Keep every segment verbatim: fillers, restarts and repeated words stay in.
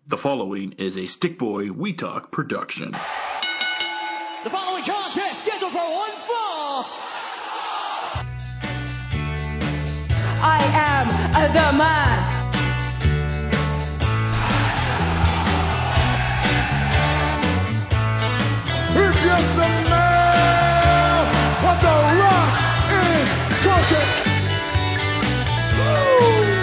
The following is a Stick Boy We Talk production. The following contest scheduled for one fall. I am the man. He's just a man. What the rock is cooking. Woo!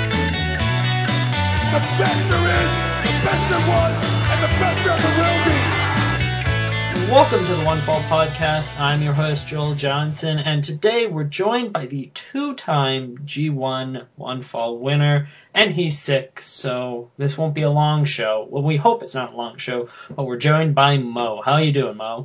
The best there is, the best there was, and the best there ever will be. Welcome to the One Fall Podcast. I'm your host, Joel Johnson, and today we're joined by the two-time G one One Fall winner, and he's sick, so this won't be a long show. Well, we hope it's not a long show, but we're joined by Mo. How you doing, Mo?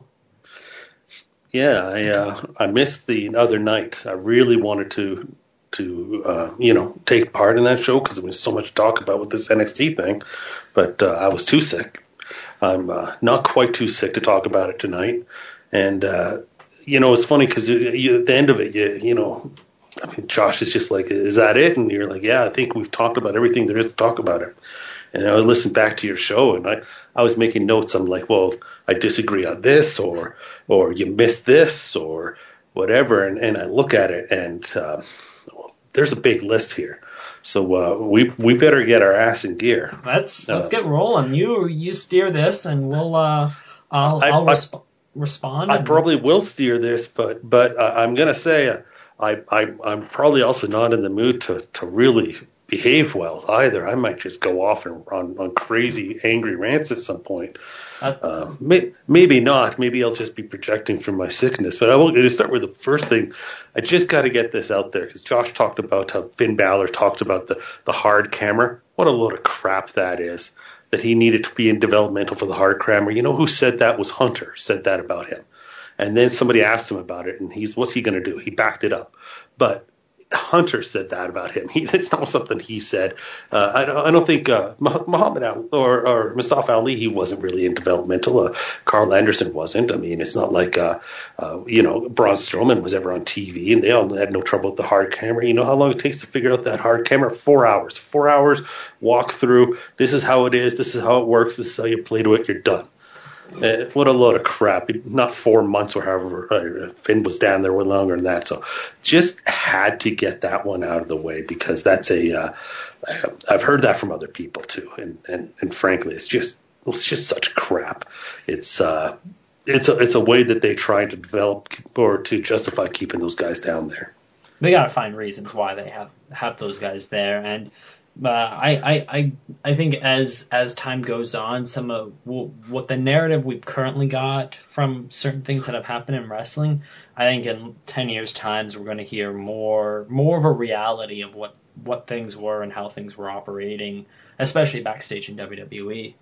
Yeah, I uh, I missed the other night. I really wanted to to uh, you know take part in that show because there was so much to talk about with this N X T thing, but uh, I was too sick. I'm uh, not quite too sick to talk about it tonight. And, uh, you know, it's funny because at the end of it, you, you know, I mean, Josh is just like, is that it? And you're like, yeah, I think we've talked about everything there is to talk about it. And I listened back to your show and I, I was making notes. I'm like, well, I disagree on this or or you missed this or whatever. And, and I look at it and uh, there's a big list here. So uh, we we better get our ass in gear. Let's let's uh, get rolling. You you steer this, and we'll uh I'll I, I'll I, resp- respond. I and... probably will steer this, but but uh, I'm gonna say uh, I I I'm probably also not in the mood to to really behave well either. I might just go off and on, on crazy angry rants at some point. Uh, uh, may, maybe not. Maybe I'll just be projecting from my sickness. But I will to start with the first thing. I just got to get this out there because Josh talked about how Finn Balor talked about the, the hard camera. What a load of crap that is, that he needed to be in developmental for the hard camera. You know who said that was Hunter, said that about him. And then somebody asked him about it, and he's, what's he going to do? He backed it up. But Hunter said that about him. He, it's not something he said. Uh, I, don't, I don't think uh, Muhammad Ali or, or Mustafa Ali, he wasn't really in developmental. Uh, Carl Anderson wasn't. I mean, it's not like, uh, uh, you know, Braun Strowman was ever on T V, and they all had no trouble with the hard camera. You know how long it takes to figure out that hard camera? Four hours. Four hours, walk through. This is how it is. This is how it works. This is how you play to it. You're done. Uh, what a load of crap. Not four months or however. Uh, Finn was down there way longer than that. So just had to get that one out of the way because that's a, uh, I've heard that from other people too. And, and, and frankly, it's just, it's just such crap. It's, uh, it's a, it's a way that they try to develop or to justify keeping those guys down there. They got to find reasons why they have, have those guys there. And, Uh, I, I, I, I think as as time goes on, some of w- what the narrative we've currently got from certain things that have happened in wrestling, I think in ten years' times we're going to hear more more of a reality of what, what things were and how things were operating, especially backstage in W W E.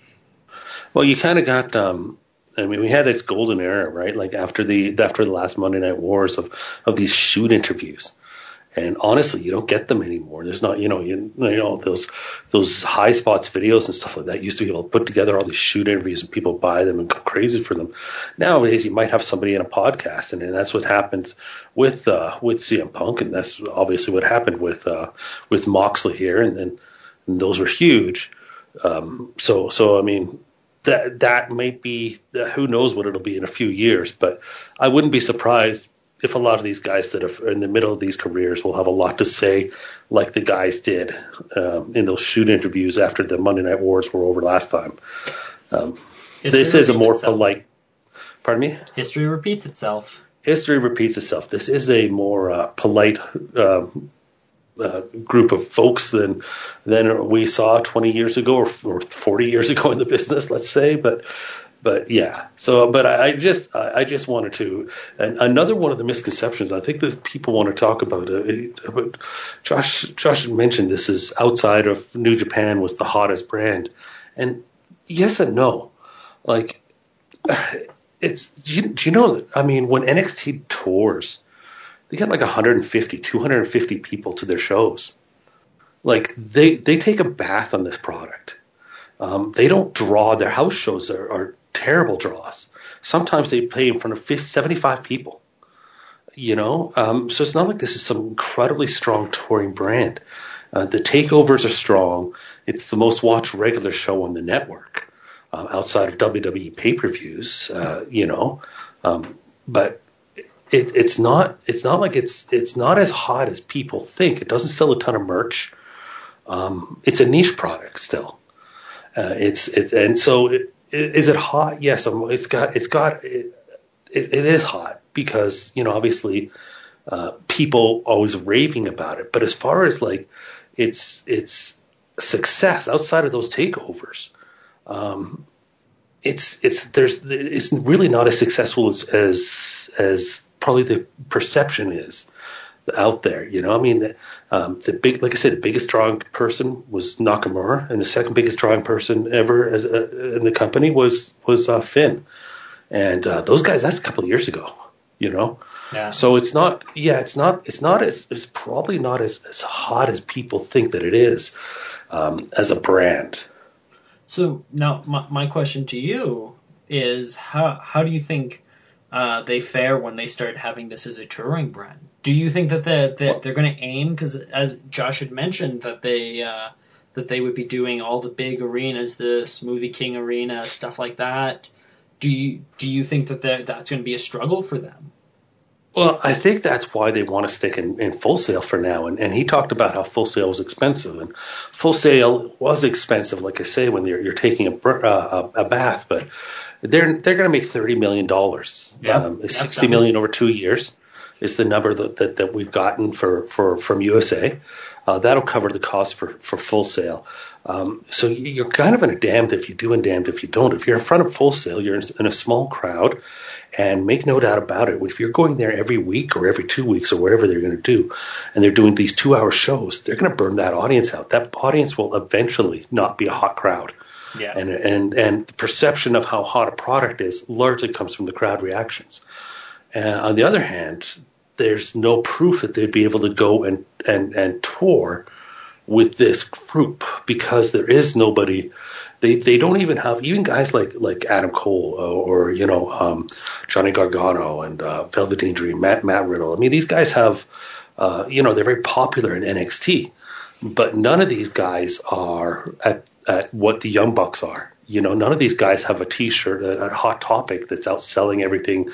Well, you kind of got. Um, I mean, we had this golden era, right? Like after the after the last Monday Night Wars of of these shoot interviews. And honestly, you don't get them anymore. There's not, you know, you, you know, those those high spots videos and stuff like that used to be able to put together all these shoot interviews and people buy them and go crazy for them. Nowadays, you might have somebody in a podcast, and, and that's what happened with uh, with C M Punk, and that's obviously what happened with uh, with Moxley here, and, and, and those were huge. Um, so so I mean. That that might be, who knows what it'll be in a few years, but I wouldn't be surprised if a lot of these guys that are in the middle of these careers will have a lot to say, like the guys did um, in those shoot interviews after the Monday Night Wars were over last time. Um, this is a more itself. polite. Pardon me? History repeats itself. History repeats itself. This is a more uh, polite um, uh, group of folks than than we saw twenty years ago or, or forty years ago in the business, let's say. But But yeah, so but I just I just wanted to, and another one of the misconceptions I think that people want to talk about. Uh, about Josh Josh mentioned this is outside of New Japan was the hottest brand, and yes and no, like it's do you, do you know I mean when N X T tours, they get like one hundred fifty, two hundred fifty people to their shows, like they they take a bath on this product. Um, they don't draw. Their house shows are, are terrible draws. Sometimes they play in front of fifty, seventy-five people, you know? Um, so it's not like this is some incredibly strong touring brand. Uh, the takeovers are strong. It's the most watched regular show on the network uh, outside of W W E pay-per-views. Uh, you know, um, but it, it's not. It's not like it's. It's not as hot as people think. It doesn't sell a ton of merch. Um, it's a niche product still. Uh, it's it, and so it, is it hot? Yes, um, it's got. It's got. It, it, it is hot because you know obviously. Uh, people always raving about it, but as far as like its its success outside of those takeovers, um, it's it's there's it's really not as successful as as, as probably the perception is out there. You know, I mean, um, the big like I said, the biggest drawing person was Nakamura, and the second biggest drawing person ever as uh, in the company was was uh, Finn, and uh, those guys. That's a couple of years ago. You know. Yeah. So it's not, yeah, it's not, it's not as, it's probably not as, as hot as people think that it is um, as a brand. So now my, my question to you is how how do you think uh, they fare when they start having this as a touring brand? Do you think that they're, they're, they're going to aim, because as Josh had mentioned, that they uh, that they would be doing all the big arenas, the Smoothie King Arena, stuff like that. Do you do you think that that's going to be a struggle for them? Well, I think that's why they want to stick in, in Full Sail for now. And, and he talked about how Full Sail was expensive. And Full Sail was expensive, like I say, when you're, you're taking a, uh, a, a bath. But they're they're going to make thirty million dollars. Yeah, um, yep, sixty million dollars over two years is the number that, that, that we've gotten for, for from U S A. Uh, that'll cover the cost for, for Full Sail. Um, so you're kind of in a damned if you do and damned if you don't. If you're in front of Full Sail, you're in a small crowd. And make no doubt about it, if you're going there every week or every two weeks or whatever they're going to do, and they're doing these two-hour shows, they're going to burn that audience out. That audience will eventually not be a hot crowd. Yeah. And and and the perception of how hot a product is largely comes from the crowd reactions. And on the other hand, there's no proof that they'd be able to go and and and tour with this group because there is nobody. They they don't even have even guys like like Adam Cole or, or you know um, Johnny Gargano and uh, Velveteen Dream, Matt Matt Riddle. I mean, these guys have uh, you know they're very popular in N X T, but none of these guys are at at what the Young Bucks are. You know, none of these guys have a T-shirt, a, a Hot Topic that's outselling everything.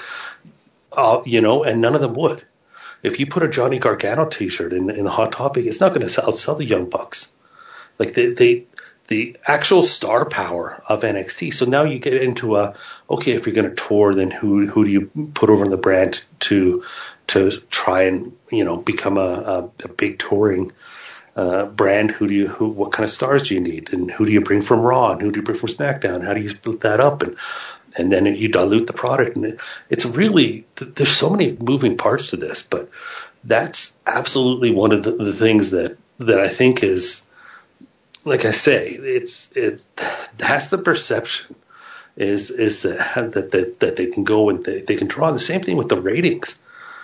Uh, you know, and none of them would. If you put a Johnny Gargano T-shirt in in the Hot Topic, it's not going to outsell the Young Bucks. Like they they. The actual star power of N X T. So now you get into a, okay, if you're going to tour, then who who do you put over in the brand to to try and, you know, become a, a, a big touring uh, brand? Who do you, who, what kind of stars do you need? And who do you bring from Raw? And who do you bring from SmackDown? How do you split that up? And and then you dilute the product. And it, it's really, there's so many moving parts to this, but that's absolutely one of the, the things that, that I think is, like I say, it's it. That's the perception is is that that that, that they can go and they, they can draw. And the same thing with the ratings.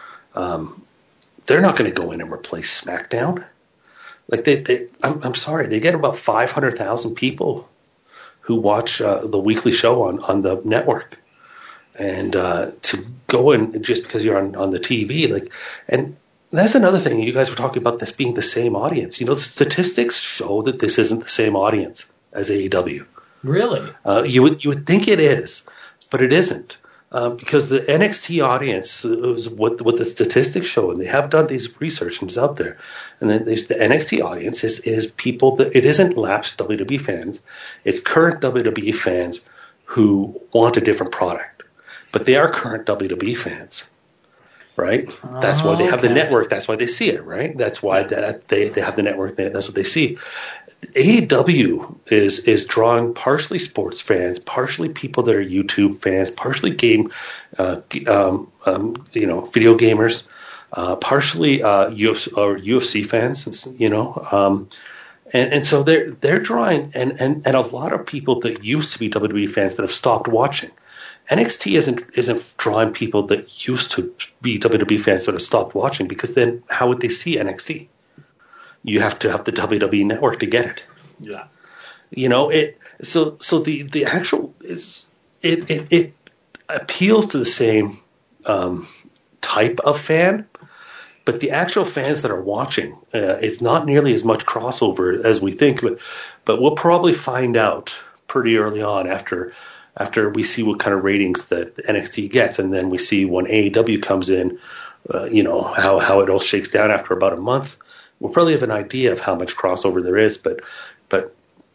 Um, they're not going to go in and replace SmackDown. Like they, they I'm I'm sorry, they get about five hundred thousand people who watch uh, the weekly show on, on the network, and uh, to go in just because you're on, on the T V, like and. That's another thing. You guys were talking about this being the same audience. You know, the statistics show that this isn't the same audience as A E W. Really? Uh, you would you would think it is, but it isn't. Uh, because the N X T audience is what what the statistics show, and they have done these research and it's out there. And then there's the N X T audience is, is people that it isn't lapsed W W E fans. It's current W W E fans who want a different product, but they are current W W E fans. Right. Oh, that's why they have okay. the network. That's why they see it. Right. That's why that they, they have the network. That's what they see. A E W is is drawing partially sports fans, partially people that are YouTube fans, partially game, uh, um, um, you know, video gamers, uh, partially uh, U F C or U F C fans. You know, um, and and so they're they're drawing and, and and a lot of people that used to be W W E fans that have stopped watching. N X T isn't isn't drawing people that used to be W W E fans that have stopped watching, because then how would they see N X T? You have to have the W W E network to get it. Yeah. You know, it so so the, the actual is it, it it appeals to the same um, type of fan, but the actual fans that are watching, uh, it's not nearly as much crossover as we think. But, but we'll probably find out pretty early on after after we see what kind of ratings that N X T gets, and then we see when A E W comes in, uh, you know, how, how it all shakes down after about a month. We'll probably have an idea of how much crossover there is. But but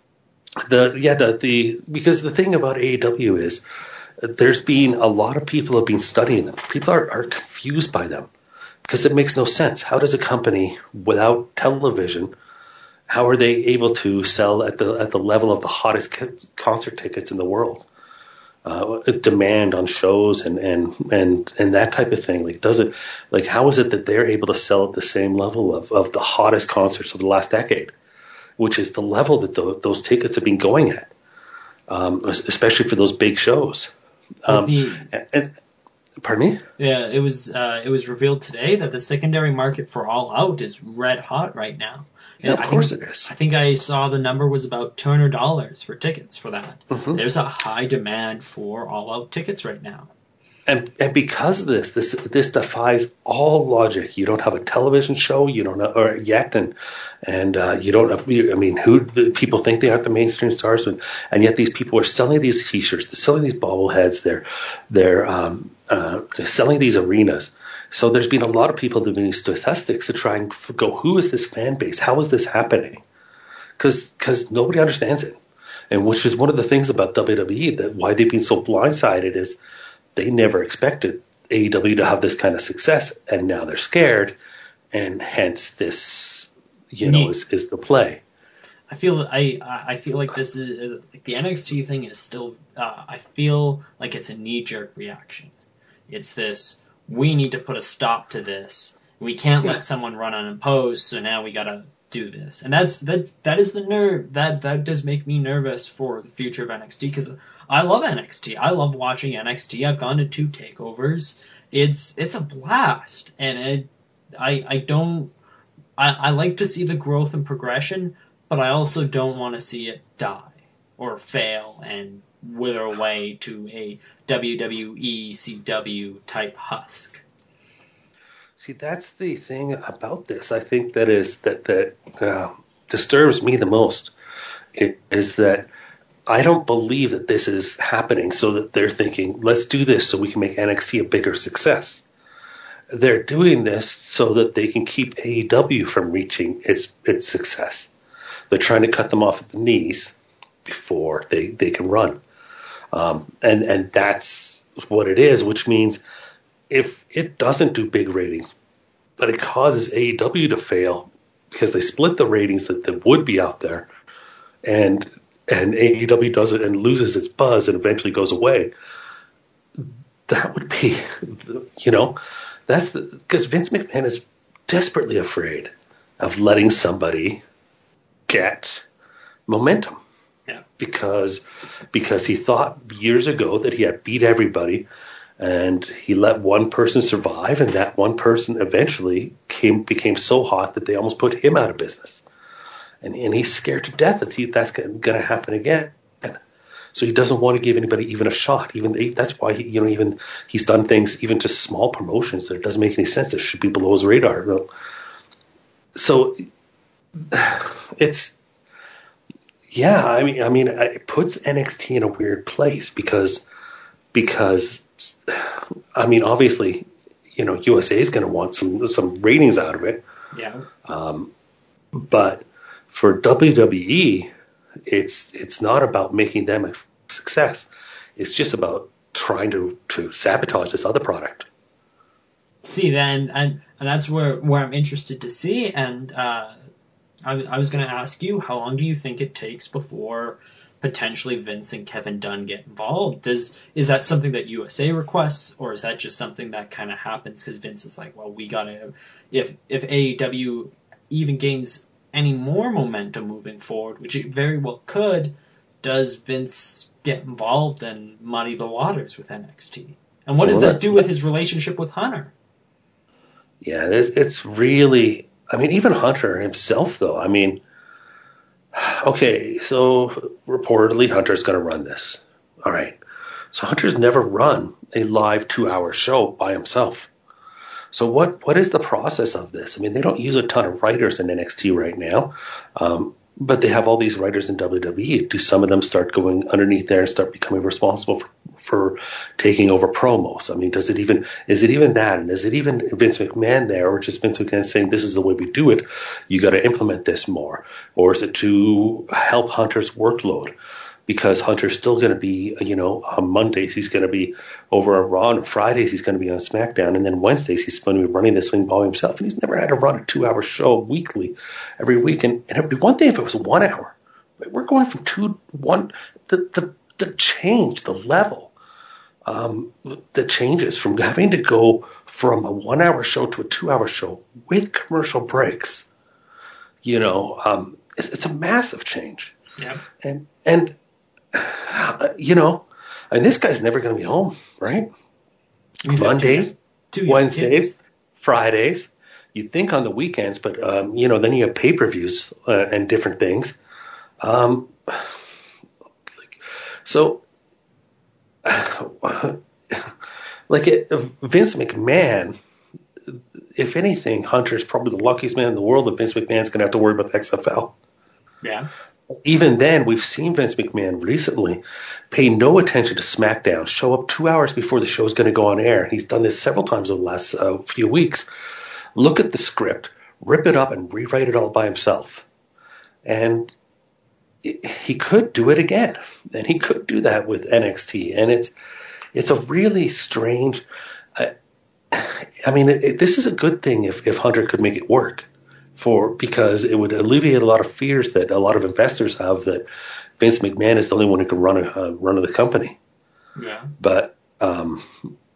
the yeah the the because the thing about A E W is there's been a lot of people have been studying them. People are, are confused by them because it makes no sense. How does a company without television, how are they able to sell at the at the level of the hottest concert tickets in the world? Uh, demand on shows and, and and and that type of thing. Like, does it like how is it that they're able to sell at the same level of, of the hottest concerts of the last decade, which is the level that the, those tickets have been going at, um, especially for those big shows. Um, the, and, and, pardon me? Yeah, it was uh, it was revealed today that the secondary market for All Out is red hot right now. Yeah, of I course think, it is. I think I saw the number was about two hundred dollars for tickets for that. Mm-hmm. There's a high demand for All Out tickets right now. And and because of this, this this defies all logic. You don't have a television show, you don't know, or yet, and and uh, you don't. I mean, who the people think they aren't the mainstream stars, and, and yet these people are selling these T-shirts, they're selling these bobbleheads, they're they're um, uh, selling these arenas. So there's been a lot of people doing these statistics to try and go, who is this fan base? How is this happening? Because because nobody understands it, and which is one of the things about W W E that why they've been so blindsided is. They never expected A E W to have this kind of success, and now they're scared, and hence this, you know, is, is the play. I feel I I feel like this is like the N X T thing is still. Uh, I feel like it's a knee jerk reaction. It's this. We need to put a stop to this. We can't Yeah. let someone run unopposed, so now we gotta do this. And that's that that is the nerve that that does make me nervous for the future of N X T because. I love N X T. I love watching N X T. I've gone to two takeovers. It's it's a blast, and it, I I don't I, I like to see the growth and progression, but I also don't want to see it die or fail and wither away to a W W E C W type husk. See, that's the thing about this. I think that is that that uh, disturbs me the most. It is that. I don't believe that this is happening so that they're thinking, let's do this so we can make N X T a bigger success. They're doing this so that they can keep A E W from reaching its its success. They're trying to cut them off at the knees before they, they can run. Um, and, and that's what it is, which means if it doesn't do big ratings, but it causes A E W to fail because they split the ratings that, that would be out there, and and A E W does it and loses its buzz and eventually goes away, that would be, you know, that's the, because Vince McMahon is desperately afraid of letting somebody get momentum. Yeah. Because, because he thought years ago that he had beat everybody and he let one person survive, and that one person eventually came, became so hot that they almost put him out of business. And, and he's scared to death that he, that's going to happen again. So he doesn't want to give anybody even a shot. Even that's why he, you know, even he's done things even to small promotions that it doesn't make any sense. That should be below his radar. So it's, yeah. I mean, I mean, it puts N X T in a weird place because because I mean, obviously, you know, U S A is going to want some some ratings out of it. Yeah. Um, but for W W E, it's it's not about making them a success. It's just about trying to, to sabotage this other product. See, then, and, and that's where, where I'm interested to see. And uh, I, I was going to ask you, how long do you think it takes before potentially Vince and Kevin Dunn get involved? Does is that something that U S A requests, or is that just something that kind of happens because Vince is like, well, we got to, if if A E W even gains any more momentum moving forward, which it very well could, does Vince get involved and muddy the waters with N X T? And what Well, does that that's- do with his relationship with Hunter? Yeah, it's, it's really, I mean, even Hunter himself, though, I mean, okay, so reportedly Hunter's going to run this. All right. So Hunter's never run a live two-hour show by himself. So what what is the process of this? I mean, they don't use a ton of writers in N X T right now, um, but they have all these writers in W W E. Do some of them start going underneath there and start becoming responsible for, for taking over promos? I mean, does it even is it even that? And is it even Vince McMahon there, or just Vince McMahon saying this is the way we do it? You got to implement this more, or is it to help Hunter's workload? Because Hunter's still going to be, you know, on Mondays he's going to be over on Raw, and Fridays he's going to be on SmackDown, and then Wednesdays he's going to be running this thing by himself. And he's never had to run a two-hour show weekly every week. And, and it would be one thing if it was one hour. But we're going from two, one, the the, the change, the level, um, the changes from having to go from a one-hour show to a two-hour show with commercial breaks. You know, um, it's, it's a massive change. Yeah. And and. You know, and this guy's never going to be home, right? He's Mondays, two Wednesdays, kids. Fridays. You'd think on the weekends, but, um, you know, then you have pay-per-views uh, and different things. Um, like, so, like it, Vince McMahon, if anything, Hunter's probably the luckiest man in the world that Vince McMahon's going to have to worry about the X F L. Yeah. Even then, we've seen Vince McMahon recently pay no attention to SmackDown, show up two hours before the show is going to go on air. He's done this several times over the last uh, few weeks. Look at the script, rip it up, and rewrite it all by himself. And it, he could do it again, and he could do that with N X T. And it's it's a really strange. Uh, I mean, it, it, this is a good thing if, if Hunter could make it work. For because it would alleviate a lot of fears that a lot of investors have that Vince McMahon is the only one who can run a uh, run the company. Yeah. But um,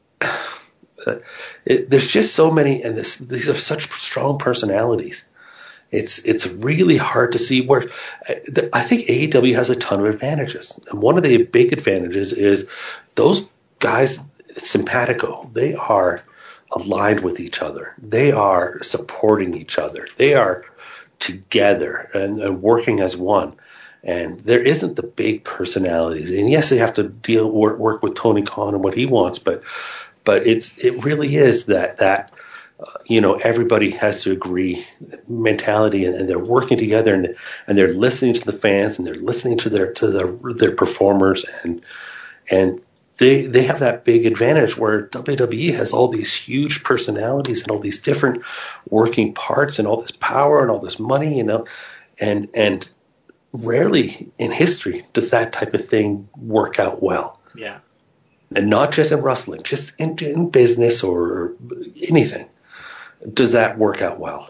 it, there's just so many, and this, these are such strong personalities. It's it's really hard to see where. I think A E W has a ton of advantages, and one of the big advantages is those guys, Simpatico. They are aligned with each other. They are supporting each other. They are together and, and working as one. And there isn't the big personalities. And yes, they have to deal work, work with Tony Khan and what he wants, but but it's it really is that that uh, you know, everybody has to agree mentality, and, and they're working together, and and they're listening to the fans, and they're listening to their to their their performers, and and They they have that big advantage where W W E has all these huge personalities and all these different working parts and all this power and all this money, you know, and and rarely in history does that type of thing work out well. Yeah. And not just in wrestling, just in, in business or anything. Does that work out well?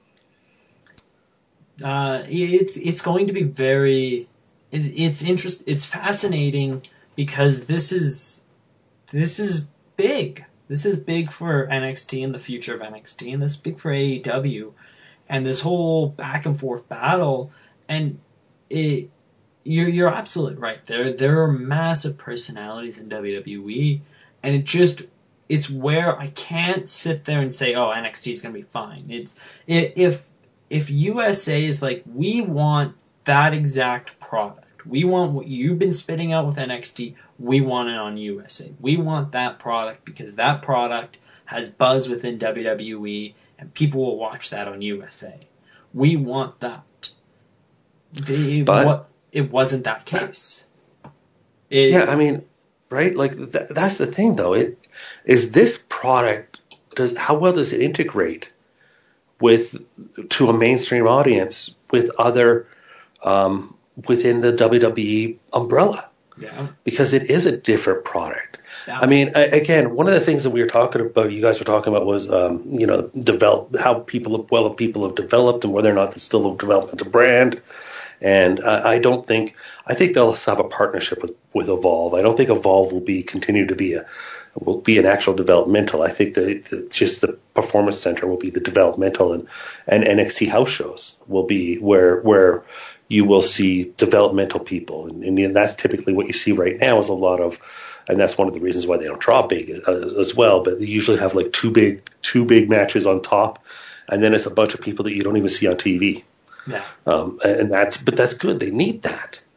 Uh, it's it's going to be very. It, it's interest. It's fascinating. Because this is this is big. This is big for N X T and the future of N X T, and this is big for A E W, and this whole back and forth battle. And it, you're you're absolutely right. There there are massive personalities in W W E, and it just it's where I can't sit there and say, oh, N X T is gonna be fine. It's if if U S A is like, we want that exact product. We want what you've been spitting out with N X T. We want it on U S A. We want that product because that product has buzz within W W E and people will watch that on U S A. We want that. It, but, what, it wasn't that case. It, yeah, I mean, right? Like th- that's the thing, though. It is this product. Does how well does it integrate with to a mainstream audience with other. Um, within the W W E umbrella, yeah. Because it is a different product. Yeah. I mean, I, again, one of the things that we were talking about, you guys were talking about, was um, you know, develop how people, well, people have developed, and whether or not it's still a developmental brand. And uh, I don't think, I think they'll have a partnership with, with Evolve. I don't think Evolve will be continue to be a will be an actual developmental. I think that the, just the Performance Center will be the developmental, and, and N X T house shows will be where where. You will see developmental people, and, and that's typically what you see right now is a lot of, and that's one of the reasons why they don't draw big as, as well. But they usually have like two big, two big matches on top, and then it's a bunch of people that you don't even see on T V. Yeah. Um, and that's, but that's good. They need that.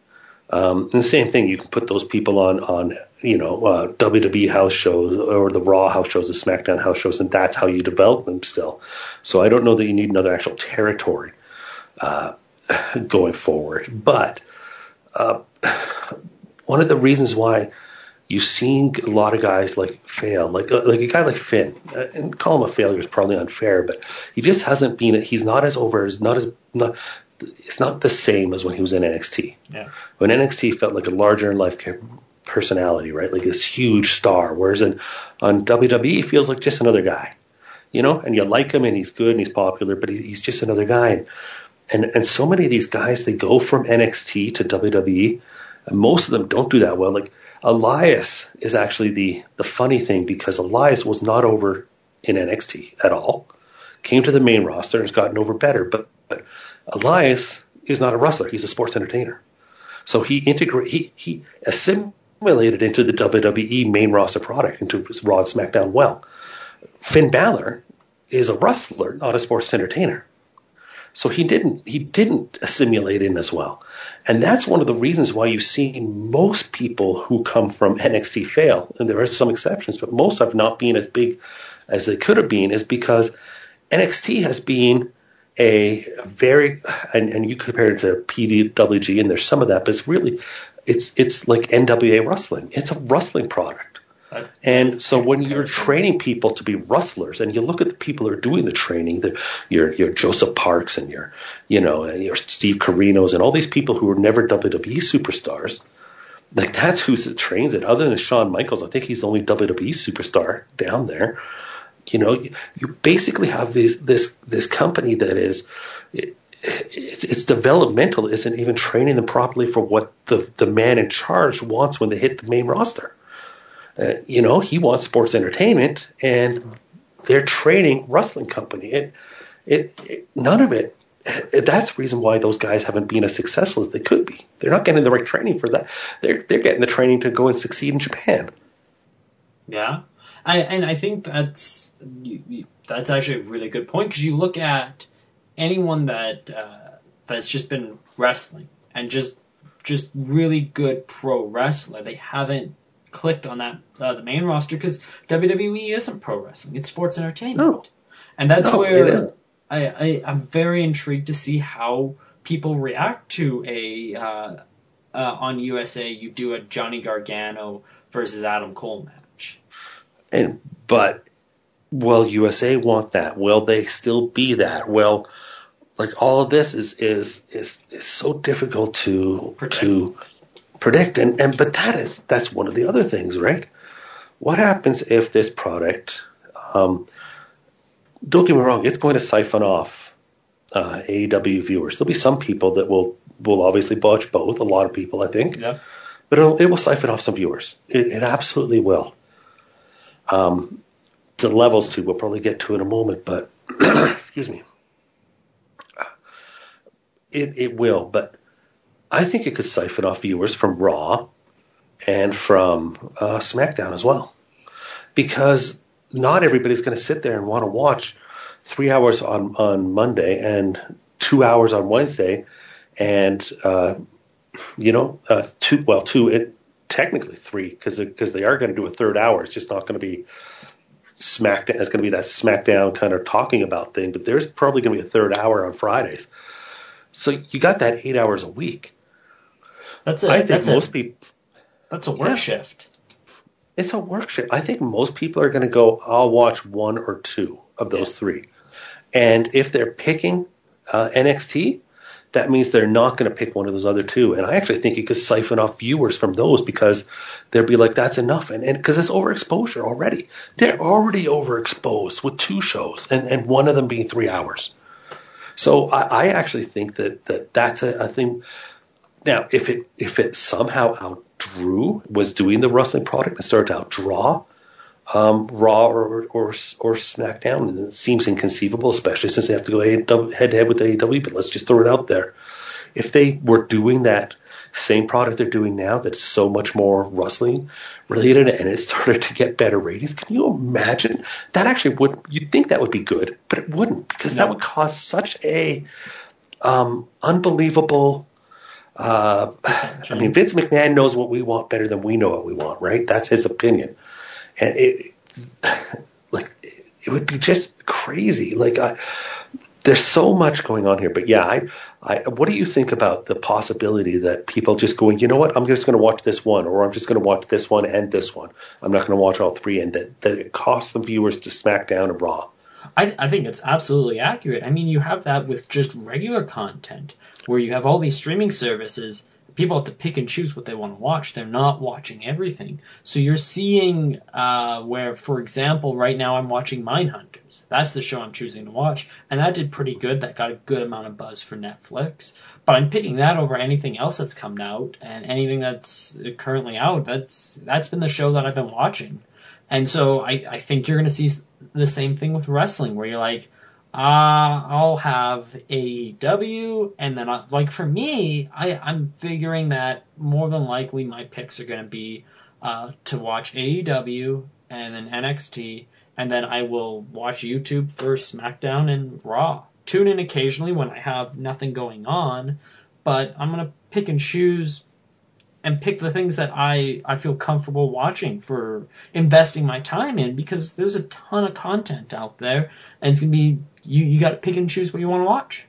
Um, and the same thing, you can put those people on, on you know, uh, W W E house shows or the Raw house shows, the SmackDown house shows, and that's how you develop them still. So I don't know that you need another actual territory uh, going forward. But uh, one of the reasons why you've seen a lot of guys like fail, like like a guy like Finn, and call him a failure is probably unfair, but he just hasn't been. He's not as over. He's not as not. It's not the same as when he was in N X T. Yeah. When N X T felt like a larger in life personality, right? Like this huge star. Whereas in, on W W E, he feels like just another guy, you know. And you like him, and he's good, and he's popular, but he, he's just another guy. And, and and so many of these guys, they go from N X T to W W E, and most of them don't do that well. Like Elias is actually the the funny thing, because Elias was not over in N X T at all. Came to the main roster and has gotten over better, but, but Elias is not a wrestler. He's a sports entertainer. So he integrate he he assimilated into the W W E main roster product, into Raw and SmackDown well. Finn Balor is a wrestler, not a sports entertainer. So he didn't he didn't assimilate in as well. And that's one of the reasons why you see most people who come from N X T fail. And there are some exceptions, but most have not been as big as they could have been, is because N X T has been a very, and, and you compare it to P W G, and there's some of that, but it's really, it's it's like N W A wrestling. It's a wrestling product. And so when you're training people to be wrestlers, and you look at the people who are doing the training, the, your your Joseph Parks and your, you know, your Steve Carinos and all these people who were never W W E superstars, like that's who trains it. Other than Shawn Michaels, I think he's the only W W E superstar down there. You know, you, you basically have this this this company that is, it, it's, it's developmental, isn't even training them properly for what the, the man in charge wants when they hit the main roster. Uh, you know, he wants sports entertainment, and they're training wrestling company. It, it, it none of it. That's the reason why those guys haven't been as successful as they could be. They're not getting the right training for that. They're they're getting the training to go and succeed in Japan. Yeah. I, and I think that's that's actually a really good point, because you look at anyone that uh, that's just been wrestling and just just really good pro wrestler, they haven't clicked on that uh, the main roster, because W W E isn't pro wrestling; it's sports entertainment, no. and that's no, where I, I I'm very intrigued to see how people react to a uh, uh, on U S A you do a Johnny Gargano versus Adam Cole match. And but will U S A want that? Will they still be that? Well, like all of this is is is, is so difficult to predict. to predict, and, and but that is that's one of the other things, right? What happens if this product? Um, don't get me wrong; it's going to siphon off uh, A E W viewers. There'll be some people that will will obviously watch both. A lot of people, I think. Yeah. But it'll, it will siphon off some viewers. It, it absolutely will. Um, the levels too, we'll probably get to in a moment, but excuse me. It it will, but I think it could siphon off viewers from Raw and from uh, SmackDown as well, because not everybody's going to sit there and want to watch three hours on, on Monday and two hours on Wednesday, and uh, you know, uh, two well two it, technically three, because because they are going to do a third hour. It's just not going to be SmackDown. It's going to be that SmackDown kind of talking about thing, but there's probably going to be a third hour on Fridays. So you got that eight hours a week. That's a, I think that's most a, people. That's a work yeah, shift. It's a work shift. I think most people are going to go, I'll watch one or two of those yeah. three. And if they're picking uh, N X T, that means they're not going to pick one of those other two. And I actually think it could siphon off viewers from those, because they'll be like, that's enough. And because it's overexposure already. They're already overexposed with two shows, and, and one of them being three hours. So I, I actually think that, that that's a, a thing. Now, if it if it somehow outdrew, was doing the wrestling product and started to outdraw um, Raw or, or or SmackDown, and it seems inconceivable, especially since they have to go head to head with A E W, but let's just throw it out there. If they were doing that same product they're doing now that's so much more wrestling related, and it started to get better ratings, can you imagine? That actually would, you'd think that would be good, but it wouldn't, because no. that would cause such a um, unbelievable Uh, I mean, Vince McMahon knows what we want better than we know what we want, right? That's his opinion. And it, like, it would be just crazy. Like, I, there's so much going on here. But yeah, I, I, what do you think about the possibility that people just going, you know what, I'm just going to watch this one, or I'm just going to watch this one and this one. I'm not going to watch all three, and that, that it costs the viewers to SmackDown and Raw. I, I think it's absolutely accurate. I mean, you have that with just regular content, where you have all these streaming services. People have to pick and choose what they want to watch. They're not watching everything. So you're seeing uh, where, for example, right now I'm watching Mindhunters. That's the show I'm choosing to watch. And that did pretty good. That got a good amount of buzz for Netflix. But I'm picking that over anything else that's come out, and anything that's currently out. That's that's been the show that I've been watching. And so I, I think you're going to see the same thing with wrestling, where you're like, Uh, I'll have A E W, and then, I, like, for me, I, I'm figuring that more than likely my picks are going to be uh, to watch A E W and then N X T, and then I will watch YouTube for SmackDown and Raw. Tune in occasionally when I have nothing going on, but I'm going to pick and choose and pick the things that I, I feel comfortable watching for investing my time in, because there's a ton of content out there, and it's going to be, you, you got to pick and choose what you want to watch.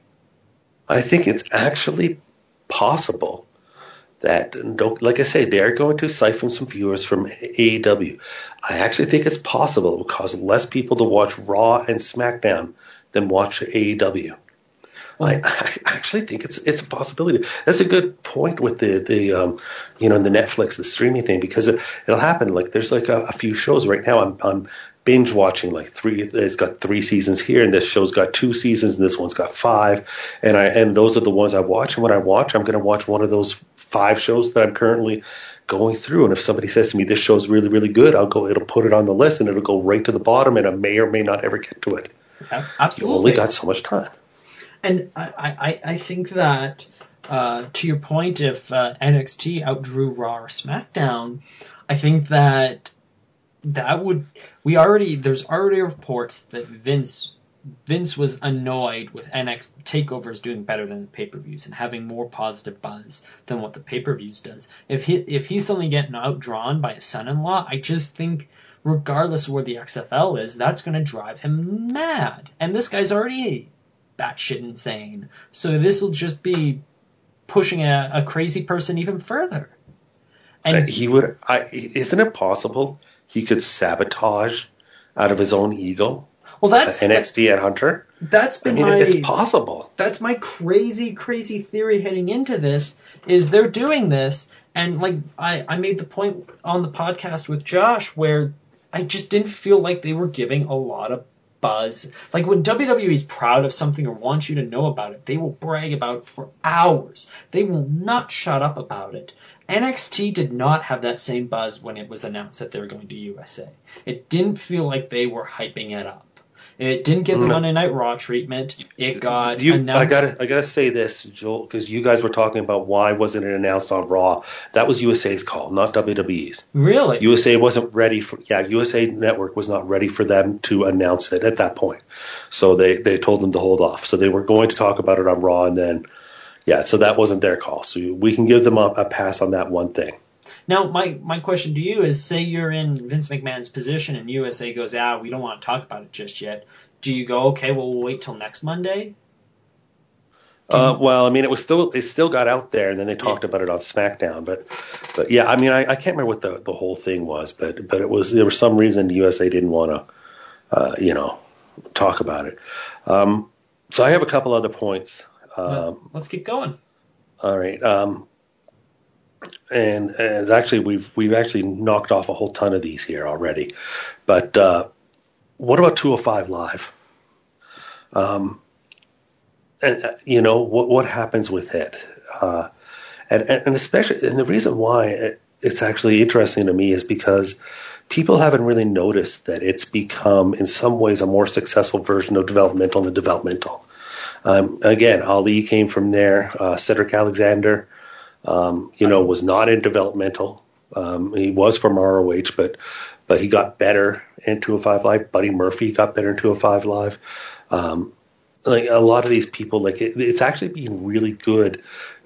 I think it's actually possible that, like I say, they're going to siphon some viewers from A E W. I actually think it's possible it will cause less people to watch Raw and SmackDown than watch A E W. I, I actually think it's it's a possibility. That's a good point with the the um, you know, the Netflix, the streaming thing, because it, it'll happen. Like, there's like a, a few shows right now. I'm I'm binge watching like three. It's got three seasons here, and this show's got two seasons, and this one's got five. And I and those are the ones I watch. And when I watch, I'm going to watch one of those five shows that I'm currently going through. And if somebody says to me this show's really really good, I'll go. It'll put it on the list, and it'll go right to the bottom, and I may or may not ever get to it. Absolutely, you only got so much time. And I, I, I think that, uh, to your point, if uh, N X T outdrew Raw or SmackDown, I think that that would, we already, there's already reports that Vince Vince was annoyed with N X T takeovers doing better than the pay-per-views and having more positive buzz than what the pay-per-views does. If he if he's suddenly getting outdrawn by his son-in-law, I just think, regardless of where the X F L is, that's going to drive him mad. And this guy's already batshit insane. So this will just be pushing a, a crazy person even further. And he would. I, isn't it possible he could sabotage out of his own ego? Well, that's N X T at Hunter. That's been I mean, my. It's possible. That's my crazy, crazy theory heading into this. Is they're doing this, and like I, I made the point on the podcast with Josh where I just didn't feel like they were giving a lot of buzz. Like, when W W E is proud of something or wants you to know about it, they will brag about it for hours. They will not shut up about it. N X T did not have that same buzz when it was announced that they were going to U S A. It didn't feel like they were hyping it up. It didn't get the Mm. Monday Night Raw treatment. It got You, announced. I gotta, I gotta say this, Joel, because you guys were talking about why wasn't it announced on Raw. That was U S A's call, not W W E's. Really? U S A wasn't ready for. Yeah, U S A Network was not ready for them to announce it at that point. So they, they told them to hold off. So they were going to talk about it on Raw, and then, yeah, so that wasn't their call. So we can give them a, a pass on that one thing. Now, my, my question to you is, say you're in Vince McMahon's position and U S A goes, ah, we don't want to talk about it just yet. Do you go, okay, well, we'll wait till next Monday? Uh, well, I mean, it was still it still got out there, and then they talked Yeah. about it on SmackDown. But, but yeah, I mean, I, I can't remember what the, the whole thing was, but but it was there was some reason the U S A didn't want to, uh, you know, talk about it. Um, so I have a couple other points. Um, Let's keep going. all right, um, and and actually we've we've actually knocked off a whole ton of these here already. But uh, what about two oh five Live? Um. And, uh, you know, what what happens with it? Uh, and, and especially, and the reason why it, it's actually interesting to me is because people haven't really noticed that it's become, in some ways, a more successful version of developmental than developmental. Um, again, Ali came from there. Uh, Cedric Alexander, um, you know, was not in developmental. Um, he was from R O H, but but he got better in two oh five Live. Buddy Murphy got better in two oh five Live. Um, Like a lot of these people, like it, it's actually been really good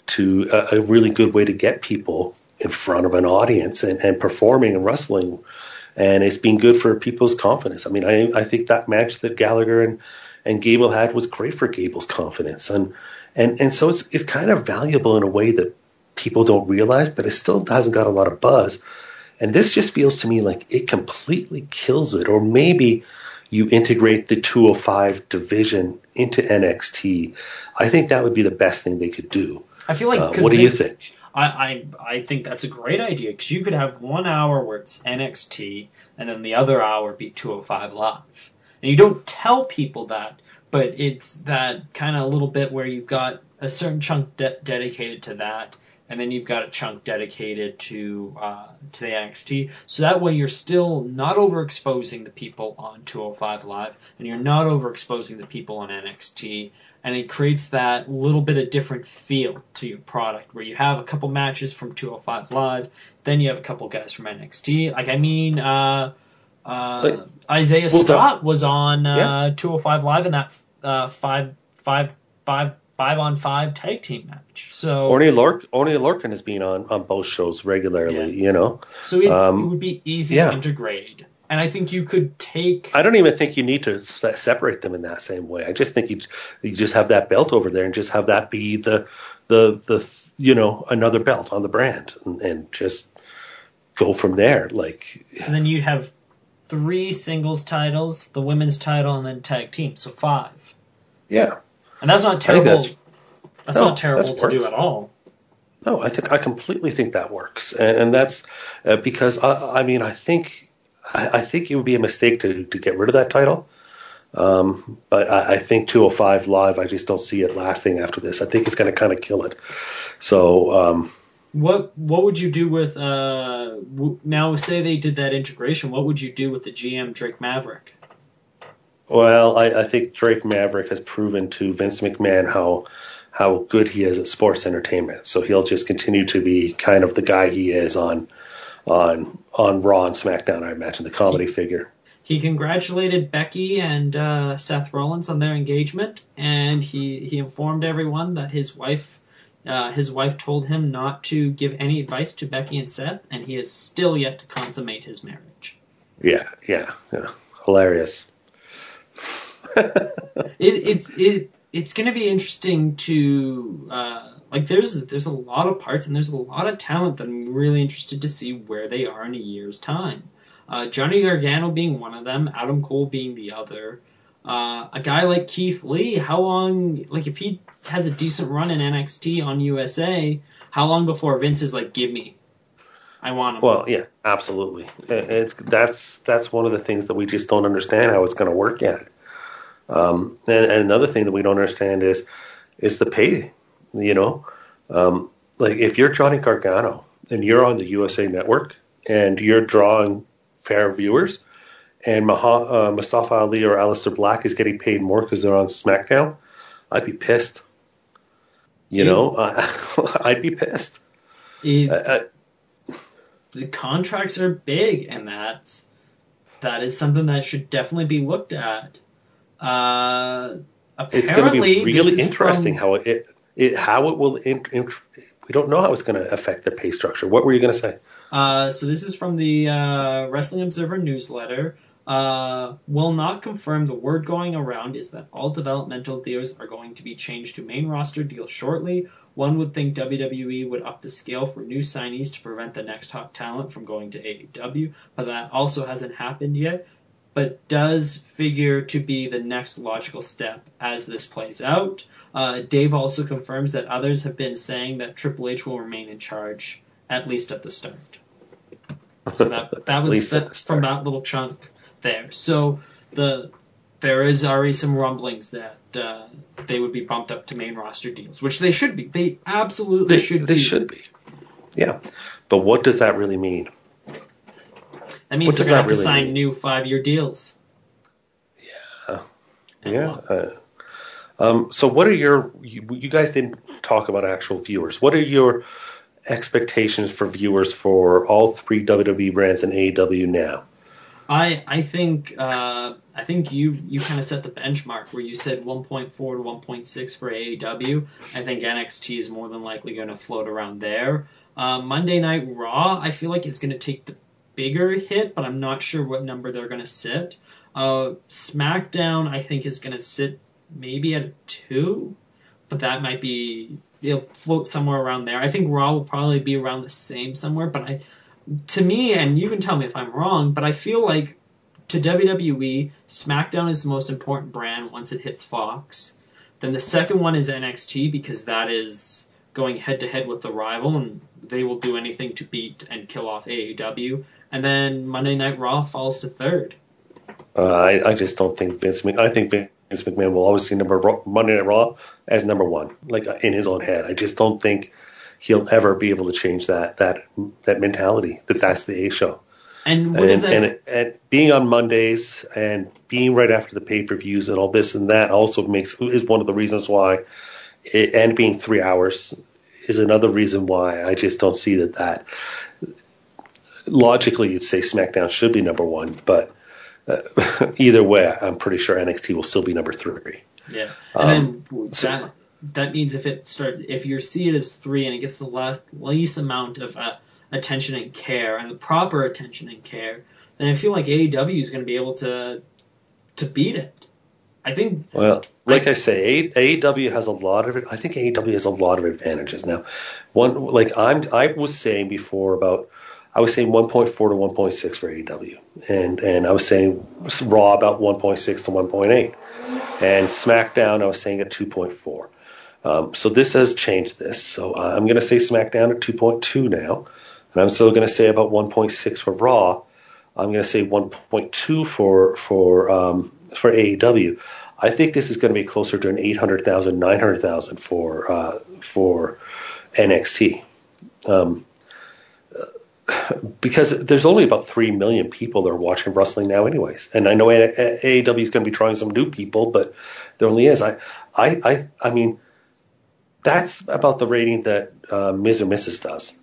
to a, a really good way to get people in front of an audience and, and performing and wrestling. And it's been good for people's confidence. I mean, I I think that match that Gallagher and, and Gable had was great for Gable's confidence. And and, and so it's it's kind of valuable in a way that people don't realize, but it still hasn't got a lot of buzz. And this just feels to me like it completely kills it. Or maybe you integrate the two oh five division into N X T. I think that would be the best thing they could do. I feel like. Uh, what do they, you think? I, I I think that's a great idea, because you could have one hour where it's N X T and then the other hour be two oh five Live. And you don't tell people that, but it's that kind of little bit where you've got a certain chunk de- dedicated to that, and then you've got a chunk dedicated to uh, to the N X T. So that way you're still not overexposing the people on two oh five Live, and you're not overexposing the people on N X T. And it creates that little bit of different feel to your product, where you have a couple matches from two oh five Live, then you have a couple guys from N X T. Like, I mean, uh, uh, Wait, Isaiah well, Scott was on uh, yeah. two oh five Live in that uh, five, five, five, five on five tag team match. So Orny Lorcan, Orny Lorcan has been on, on both shows regularly, Yeah. you know. So it, Um, it would be easy yeah. to integrate. And I think you could take... I don't even think you need to se- separate them in that same way. I just think you you just have that belt over there and just have that be the the the you know another belt on the brand and, and just go from there. Like, So then you'd have three singles titles, the women's title, and then tag team. So five. yeah, And that's not I think terrible. that's- That's, no, not terrible that to do works. at all. no, I think I completely think that works, and, and that's uh, because I, I mean I think I, I think it would be a mistake to to get rid of that title. Um, but I, I think two oh five Live, I just don't see it lasting after this. I think it's going to kind of kill it. So, um, What what would you do with uh w- now? Say they did that integration. What would you do with the G M Drake Maverick? well, I, I think Drake Maverick has proven to Vince McMahon how how good he is at sports entertainment. So he'll just continue to be kind of the guy he is on on on Raw and SmackDown. I imagine the comedy figure. He congratulated Becky and uh, Seth Rollins on their engagement, and he, he informed everyone that his wife uh, his wife told him not to give any advice to Becky and Seth, and he is still yet to consummate his marriage. Yeah, yeah, yeah. Hilarious. It, it's it it's going to be interesting to uh, like. There's there's a lot of parts and there's a lot of talent that I'm really interested to see where they are in a year's time. Uh, Johnny Gargano being one of them, Adam Cole being the other. Uh, a guy like Keith Lee, how long? Like if he has a decent run in N X T on U S A, how long before Vince is like, give me, I want him. Well, yeah, absolutely. It's that's that's one of the things that we just don't understand how it's going to work yet. Um, and, and another thing that we don't understand is is the pay. You know, um, like if you're Johnny Gargano and you're on the U S A Network and you're drawing fair viewers, and Maha, uh, Mustafa Ali or Aleister Black is getting paid more because they're on SmackDown, I'd be pissed. You Yeah. know, I, I'd be pissed. It- I, I, the contracts are big, and that's that is something that should definitely be looked at. Uh, apparently, it's going to be really this is interesting from, how it, it how it will. In, in, we don't know how it's going to affect the pay structure. What were you going to say? Uh, so this is from the uh, Wrestling Observer newsletter. Uh, will not confirm. The word going around is that all developmental deals are going to be changed to main roster deals shortly. One would think W W E would up the scale for new signees to prevent the next hot talent from going to A E W, but that also hasn't happened yet, but does figure to be the next logical step as this plays out. Uh, Dave also confirms that others have been saying that Triple H will remain in charge, at least at the start. So that that was that, from that little chunk there. So the there is already some rumblings that uh, they would be bumped up to main roster deals, which they should be. They absolutely They should They be. should be. Yeah, but what does that really mean? That means What they're does going to that have to really sign mean? new five-year deals. Uh, And yeah. what- Uh, um, so what are your? You, you guys didn't talk about actual viewers. What are your expectations for viewers for all three W W E brands and A E W now? I I think uh, I think you you kind of set the benchmark where you said one point four to one point six for A E W. I think N X T is more than likely going to float around there. Uh, Monday Night Raw, I feel like it's going to take the bigger hit, but I'm not sure what number they're going to sit. Uh, SmackDown, I think, is going to sit maybe at a two, but that might be, it'll float somewhere around there. I think Raw will probably be around the same somewhere, but I, to me, and you can tell me if I'm wrong, but I feel like to W W E, SmackDown is the most important brand once it hits Fox. Then the second one is N X T because that is going head to head with the rival, and they will do anything to beat and kill off A E W. And then Monday Night Raw falls to third. Uh, I, I just don't think Vince. I think Vince McMahon will always see number Monday Night Raw as number one, like in his own head. I just don't think he'll ever be able to change that that that mentality that that's the A show. And what and, is that? And, and being on Mondays and being right after the pay per views and all this and that also makes is one of the reasons why. It, and being three hours is another reason why I just don't see that that logically you'd say SmackDown should be number one, but uh, either way, I'm pretty sure N X T will still be number three. Yeah, and um, then that so, that means if it starts, if you see it as three and it gets the last, least amount of uh, attention and care and the proper attention and care, then I feel like A E W is going to be able to to beat it. I think. Well, like I, I say, A E W has a lot of it. I think A E W has a lot of advantages now. One, like I'm, I was saying before about, I was saying one point four to one point six for A E W, and and I was saying Raw about one point six to one point eight, and SmackDown I was saying at two point four. Um, so this has changed this. So I'm going to say SmackDown at two point two now, and I'm still going to say about one point six for Raw. I'm going to say one point two for for um, for A E W. I think this is going to be closer to an eight hundred thousand, nine hundred thousand for uh, for N X T, um, because there's only about three million people that are watching wrestling now, anyways. And I know A E W is going to be trying some new people, but there only is. I I I, I mean, that's about the rating that uh, Miz or Missus does.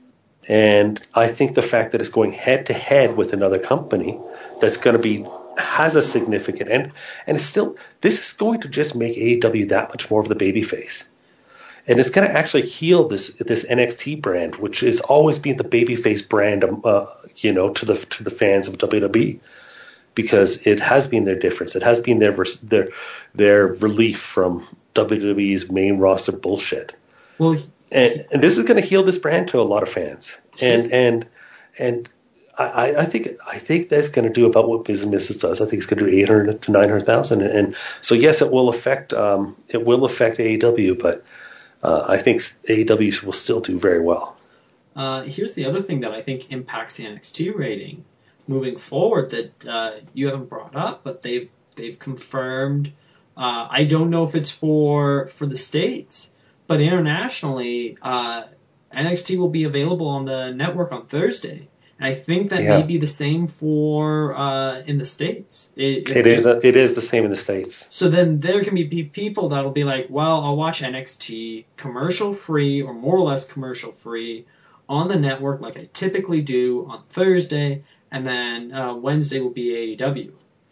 And I think the fact that it's going head to head with another company that's going to be has a significant and and it's still this is going to just make A E W that much more of the babyface, and it's going to actually heal this this N X T brand, which has always been the babyface brand, uh, you know, to the to the fans of W W E, because it has been their difference. It has been their their their relief from W W E's main roster bullshit. Well. And, and this is going to heal this brand to a lot of fans, and and and I, I think I think that's going to do about what Miz and Missus does. I think it's going to do eight hundred to nine hundred thousand, and, and so yes, it will affect um, it will affect A E W, but uh, I think A E W will still do very well. Uh, here's the other thing that I think impacts the N X T rating moving forward that uh, you haven't brought up, but they've they've confirmed. Uh, I don't know if it's for for the States. But internationally, uh, N X T will be available on the network on Thursday. And I think that yeah. may be the same for uh, in the States. It, it, it is a, it is the same in the States. So then there can be people that'll be like, well, I'll watch N X T commercial free or more or less commercial free on the network like I typically do on Thursday, and then uh, Wednesday will be A E W.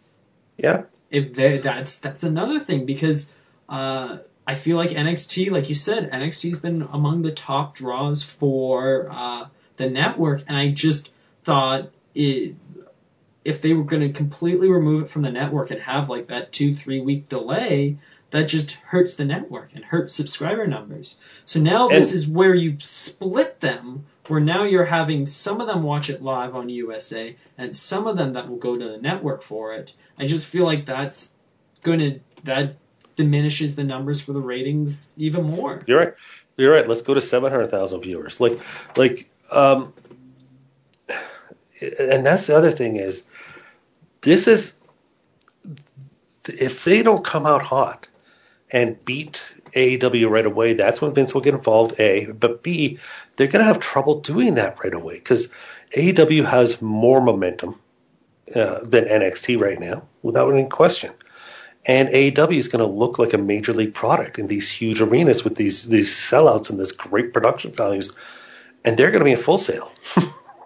Yeah. If they, that's that's another thing because. Uh, I feel like N X T, like you said, N X T's been among the top draws for uh, the network, and I just thought it, if they were going to completely remove it from the network and have like that two, three week delay, that just hurts the network and hurts subscriber numbers. So now and this is where you split them, where now you're having some of them watch it live on U S A and some of them that will go to the network for it. I just feel like that's going to, that diminishes the numbers for the ratings even more. You're right. You're right. Let's go to seven hundred thousand viewers. Like, like, um, and that's the other thing is, this is, if they don't come out hot and beat A E W right away, that's when Vince will get involved, A. But B, they're going to have trouble doing that right away because A E W has more momentum uh, than N X T right now, without any question. And A E W is going to look like a major league product in these huge arenas with these these sellouts and this great production values, and they're going to be in Full Sail.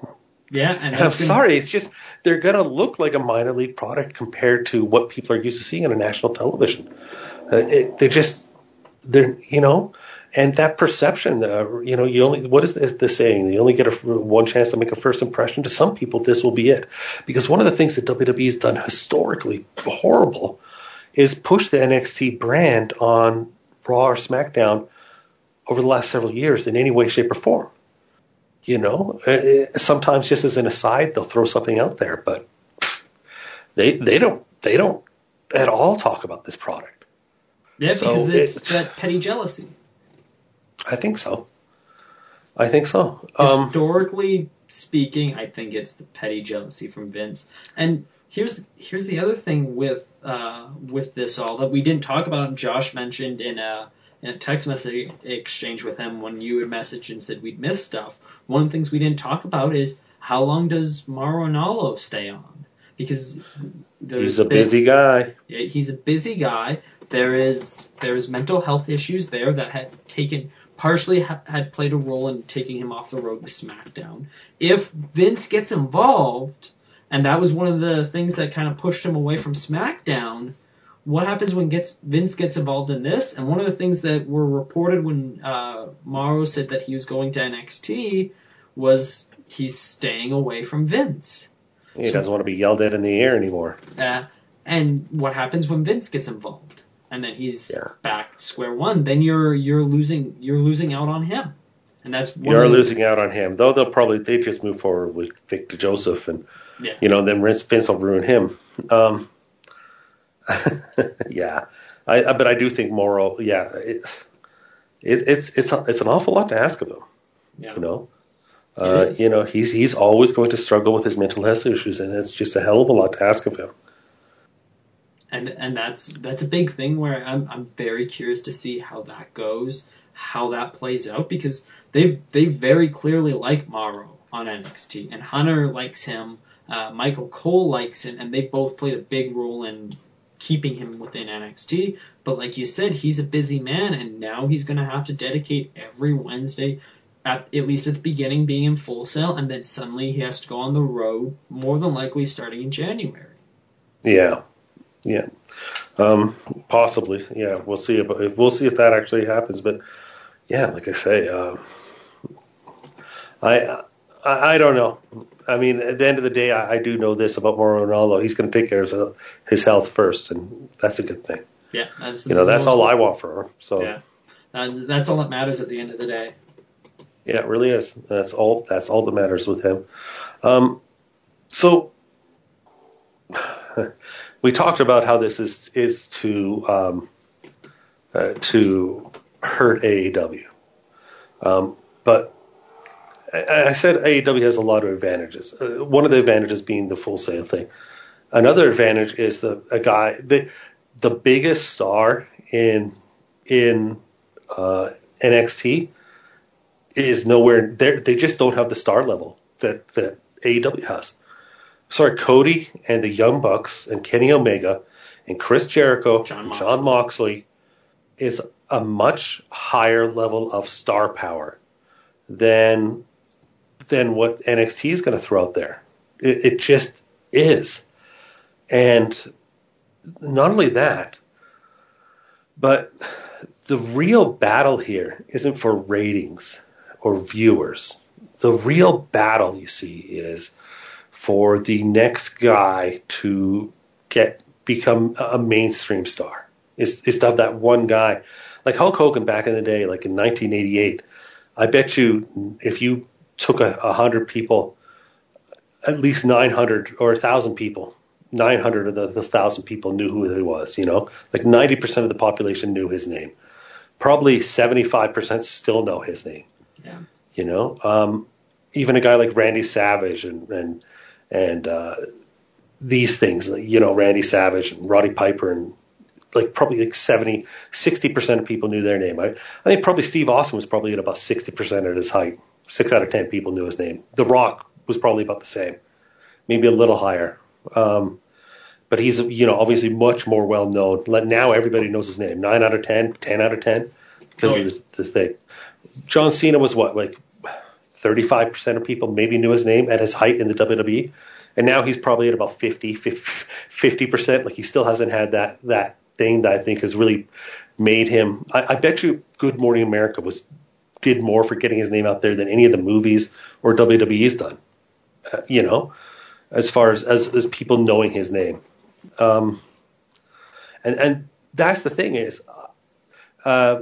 Yeah, and, And I'm that's gonna- sorry, it's just they're going to look like a minor league product compared to what people are used to seeing on a national television. Uh, it, they just, they're, you know, and that perception, uh, you know, you only, what is the, the saying? You only get a, one chance to make a first impression. To some people, this will be it. Because one of the things that W W E has done historically horrible is push the N X T brand on Raw or SmackDown over the last several years in any way, shape, or form. You know, uh, sometimes just as an aside, they'll throw something out there, but they they don't they don't at all talk about this product. Yeah, So because it's, it's- that petty jealousy. I think so. I think so. Um, Historically speaking, I think it's the petty jealousy from Vince. And here's here's the other thing with uh, with this all that we didn't talk about. And Josh mentioned in a in a text message exchange with him when you had messaged and said we'd missed stuff. One of the things we didn't talk about is how long does Mauro Ranallo stay on? Because there's he's a been- busy guy. He's a busy guy. There is there's mental health issues there that had taken partially ha- had played a role in taking him off the road to SmackDown. If Vince gets involved, and that was one of the things that kind of pushed him away from SmackDown, what happens when gets Vince gets involved in this? And one of the things that were reported when uh, Mauro said that he was going to N X T was he's staying away from Vince. He doesn't want to be yelled at in the air anymore. Uh, and what happens when Vince gets involved? And then he's Yeah. back to square one. Then you're you're losing you're losing out on him, and that's one You're of the- losing out on him, though. They'll probably they just move forward with Victor Joseph, and Yeah. you know then Vince Vince will ruin him. Um, yeah, I, I but I do think Mauro. Yeah, it, it, it's it's a, it's an awful lot to ask of him. Yeah. You know, It uh, is. you know he's he's always going to struggle with his mental health issues, and it's just a hell of a lot to ask of him. And and that's that's a big thing where I'm I'm very curious to see how that goes, how that plays out, because they they very clearly like Mauro on N X T, and Hunter likes him, uh, Michael Cole likes him, and they both played a big role in keeping him within N X T. But like you said, he's a busy man, and now he's going to have to dedicate every Wednesday, at at least at the beginning, being in Full Sail, and then suddenly he has to go on the road, more than likely starting in January. Yeah, yeah, um, possibly. Yeah, we'll see. If, we'll see if that actually happens. But yeah, like I say, uh, I, I I don't know. I mean, at the end of the day, I, I do know this about Mauro Ranallo. He's going to take care of his, his health first, and that's a good thing. Yeah, that's You know, that's all I want for him. So Yeah, uh, that's all that matters at the end of the day. yeah, it really is. That's all. That's all that matters with him. Um, so we talked about how this is is to um, uh, to hurt A E W, um, but I, I said A E W has a lot of advantages. Uh, one of the advantages being the Full Sail thing. Another advantage is the a guy the the biggest star in in uh, N X T is nowhere. They just don't have the star level that that A E W has. Sorry, Cody and the Young Bucks and Kenny Omega and Chris Jericho John and Moxley. John Moxley is a much higher level of star power than than what N X T is going to throw out there. It, it just is. And not only that, but the real battle here isn't for ratings or viewers. The real battle, you see, is for the next guy to get become a mainstream star. Is is to have that one guy, like Hulk Hogan back in the day, like in nineteen eighty-eight. I bet you if you took a, a hundred people, at least nine hundred or a thousand people, nine hundred of the, the thousand people knew who he was. You know, like ninety percent of the population knew his name. Probably seventy-five percent still know his name. Yeah. You know, um, even a guy like Randy Savage and and and uh, these things, like, you know, Randy Savage and Roddy Piper, and like probably like seventy, sixty percent of people knew their name. I, I think probably Steve Austin was probably at about sixty percent at his height. Six out of ten people knew his name. The Rock was probably about the same, maybe a little higher. Um, but he's, you know, obviously much more well known. Now everybody knows his name. Nine out of ten, ten out of ten, because Oh, yeah. of the, the thing. John Cena was what, like thirty-five percent of people maybe knew his name at his height in the W W E. And now he's probably at about fifty, fifty percent. Like he still hasn't had that, that thing that I think has really made him. I, I bet you Good Morning America was did more for getting his name out there than any of the movies or W W E's done. Uh, you know, as far as, as as people knowing his name. Um, and and that's the thing is, uh,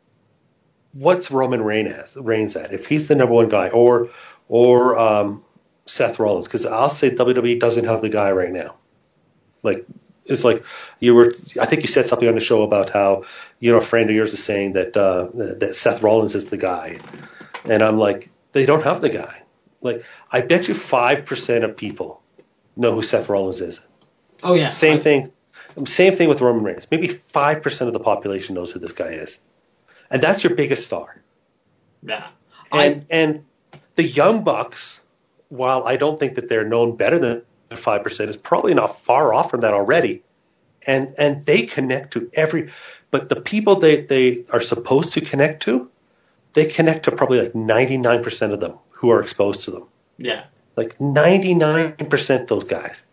what's Roman Reigns Reigns at? If he's the number one guy, or or um, Seth Rollins, because I'll say W W E doesn't have the guy right now. Like it's like you were. I think you said something on the show about how you know a friend of yours is saying that uh, that Seth Rollins is the guy, and I'm like, they don't have the guy. Like I bet you five percent of people know who Seth Rollins is. Oh yeah. Same I, thing. Same thing with Roman Reigns. Maybe five percent of the population knows who this guy is, and that's your biggest star. Yeah. And I, and the Young Bucks, while I don't think that they're known better than five percent, is probably not far off from that already. And and they connect to every, but the people they, they are supposed to connect to, they connect to probably like ninety-nine percent of them who are exposed to them. Yeah. Like ninety-nine percent those guys.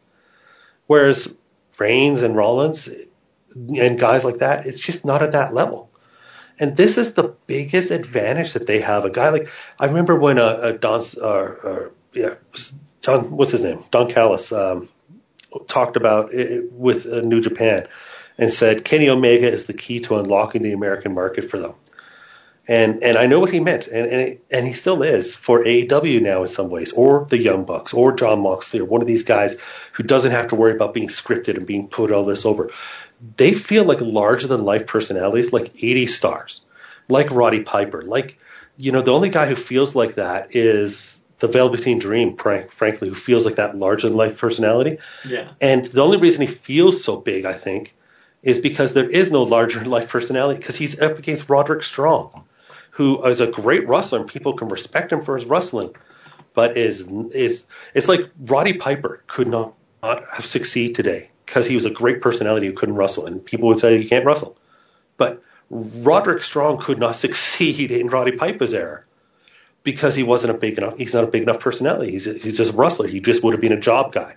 Whereas Reigns and Rollins and guys like that, it's just not at that level. And this is the biggest advantage that they have. A guy like, I remember when uh, uh, Don, uh, uh, yeah, Don, what's his name? Don Callis um, talked about it with uh, New Japan and said Kenny Omega is the key to unlocking the American market for them. And and I know what he meant, and and, it, and he still is for A E W now in some ways, or the Young Bucks, or Jon Moxley, or one of these guys who doesn't have to worry about being scripted and being put all this over. They feel like larger-than-life personalities, like eighty stars, like Roddy Piper. Like, you know, the only guy who feels like that is the Velveteen Dream, frank, frankly, who feels like that larger-than-life personality. Yeah. And the only reason he feels so big, I think, is because there is no larger-than-life personality, because he's up against Roderick Strong, who is a great wrestler, and people can respect him for his wrestling, but is is it's like Roddy Piper could not, not have succeeded today because he was a great personality who couldn't wrestle, and people would say you can't wrestle. But Roderick Strong could not succeed in Roddy Piper's era because he wasn't a big enough. He's not a big enough personality. He's a, he's just a wrestler. He just would have been a job guy,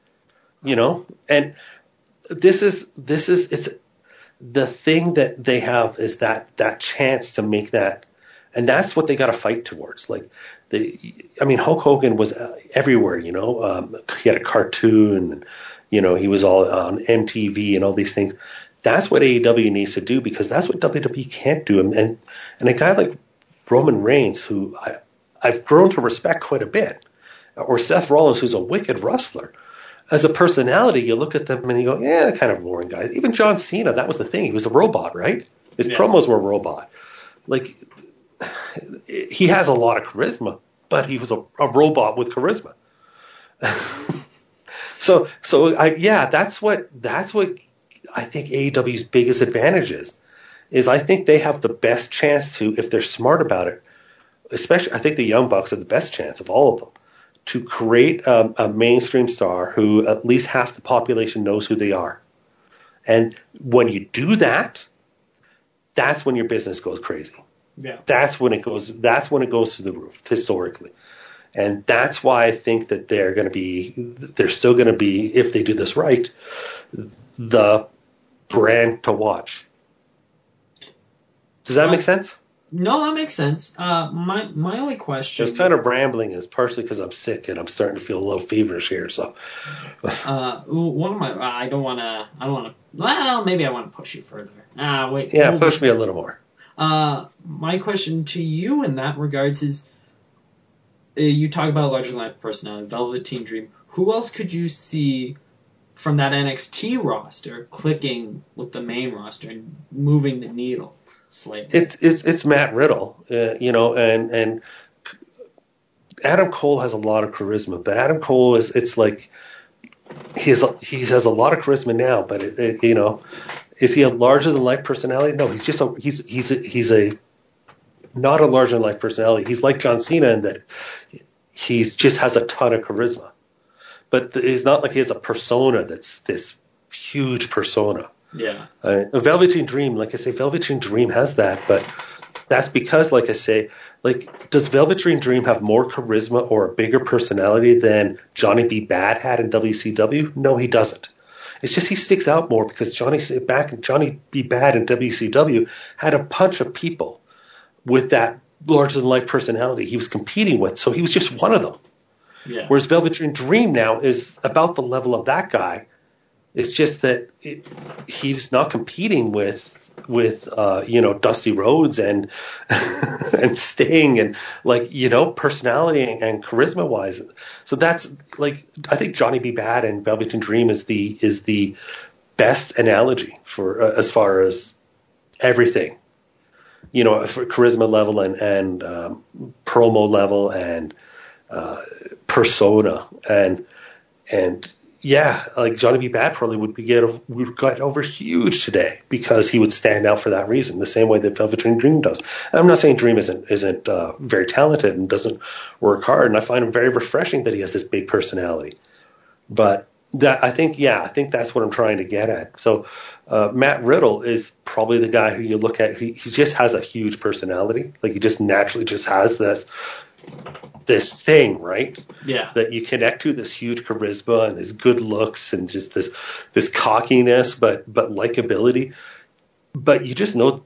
you know. And this is this is it's the thing that they have is that that chance to make that. And that's what they got to fight towards. Like, the, I mean, Hulk Hogan was everywhere, you know. Um, he had a cartoon, and, you know, he was all on M T V and all these things. That's what A E W needs to do, because that's what W W E can't do. And and, and a guy like Roman Reigns, who I, I've grown to respect quite a bit, or Seth Rollins, who's a wicked wrestler, as a personality, you look at them and you go, yeah, they're kind of boring guys. Even John Cena, that was the thing. He was a robot, right? His yeah. promos were a robot. Like, he has a lot of charisma, but he was a, a robot with charisma. so, so I, yeah, that's what that's what I think A E W's biggest advantage is. Is I think they have the best chance to, if they're smart about it, especially I think the Young Bucks have the best chance of all of them to create a, a mainstream star who at least half the population knows who they are. And when you do that, that's when your business goes crazy. Yeah. That's when it goes. That's when it goes to the roof historically, and that's why I think that they're going to be. They're still going to be, if they do this right, the brand to watch. Does that well, make sense? No, that makes sense. Uh, my my only question. Just kind of rambling is partially because I'm sick and I'm starting to feel a little feverish here. So. uh, one of my. I don't want to. I don't want to. Well, maybe I want to push you further. Ah, wait. Yeah, no, push me a little more. Uh, my question to you in that regards is, uh, you talk about larger than life personality, Velveteen Dream. Who else could you see from that N X T roster clicking with the main roster and moving the needle slightly? It's it's it's Matt Riddle, uh, you know, and and Adam Cole has a lot of charisma, but Adam Cole is it's like he has a, he has a lot of charisma now, but it, it, you know. Is he a larger than life personality? No, he's just a he's he's a, he's a not a larger than life personality. He's like John Cena in that he's just has a ton of charisma, but it's not like he has a persona that's this huge persona. Yeah. Uh, Velveteen Dream, like I say, Velveteen Dream has that, but that's because, like I say, like, does Velveteen Dream have more charisma or a bigger personality than Johnny B. Bad had in W C W? No, he doesn't. It's just he sticks out more because Johnny back Johnny B. Bad in W C W had a bunch of people with that larger than life personality he was competing with, so he was just one of them. Yeah. Whereas Velveteen Dream now is about the level of that guy. It's just that it, he's not competing with with uh, you know, Dusty Rhodes and and Sting and, like, you know, personality and charisma wise. So that's, like, I think Johnny B. Bad and Velveteen Dream is the is the best analogy for uh, as far as everything, you know, for charisma level and and um, promo level and uh, persona and and. Yeah, like Johnny B. Bad probably would be get would get over huge today because he would stand out for that reason, the same way that Velveteen Dream does. And I'm not saying Dream isn't isn't uh, very talented and doesn't work hard, and I find him very refreshing that he has this big personality. But that I think, yeah, I think that's what I'm trying to get at. So uh, Matt Riddle is probably the guy who you look at. He, he just has a huge personality, like he just naturally just has this. This thing, right? Yeah. That you connect to, this huge charisma and this good looks and just this this cockiness, but but likability. But you just know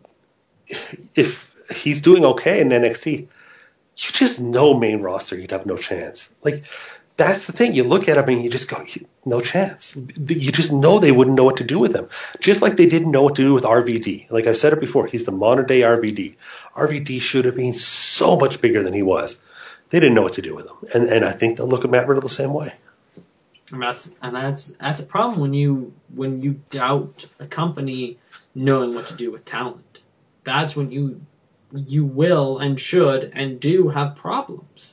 if he's doing okay in N X T, you just know main roster he'd have no chance. Like, that's the thing. You look at him and you just go, no chance. You just know they wouldn't know what to do with him. Just like they didn't know what to do with R V D. Like I've said it before, he's the modern day R V D. R V D should have been so much bigger than he was. They didn't know what to do with him, and and I think they'll look at Matt Riddle the same way. And that's and that's that's a problem when you when you doubt a company knowing what to do with talent. That's when you you will and should and do have problems.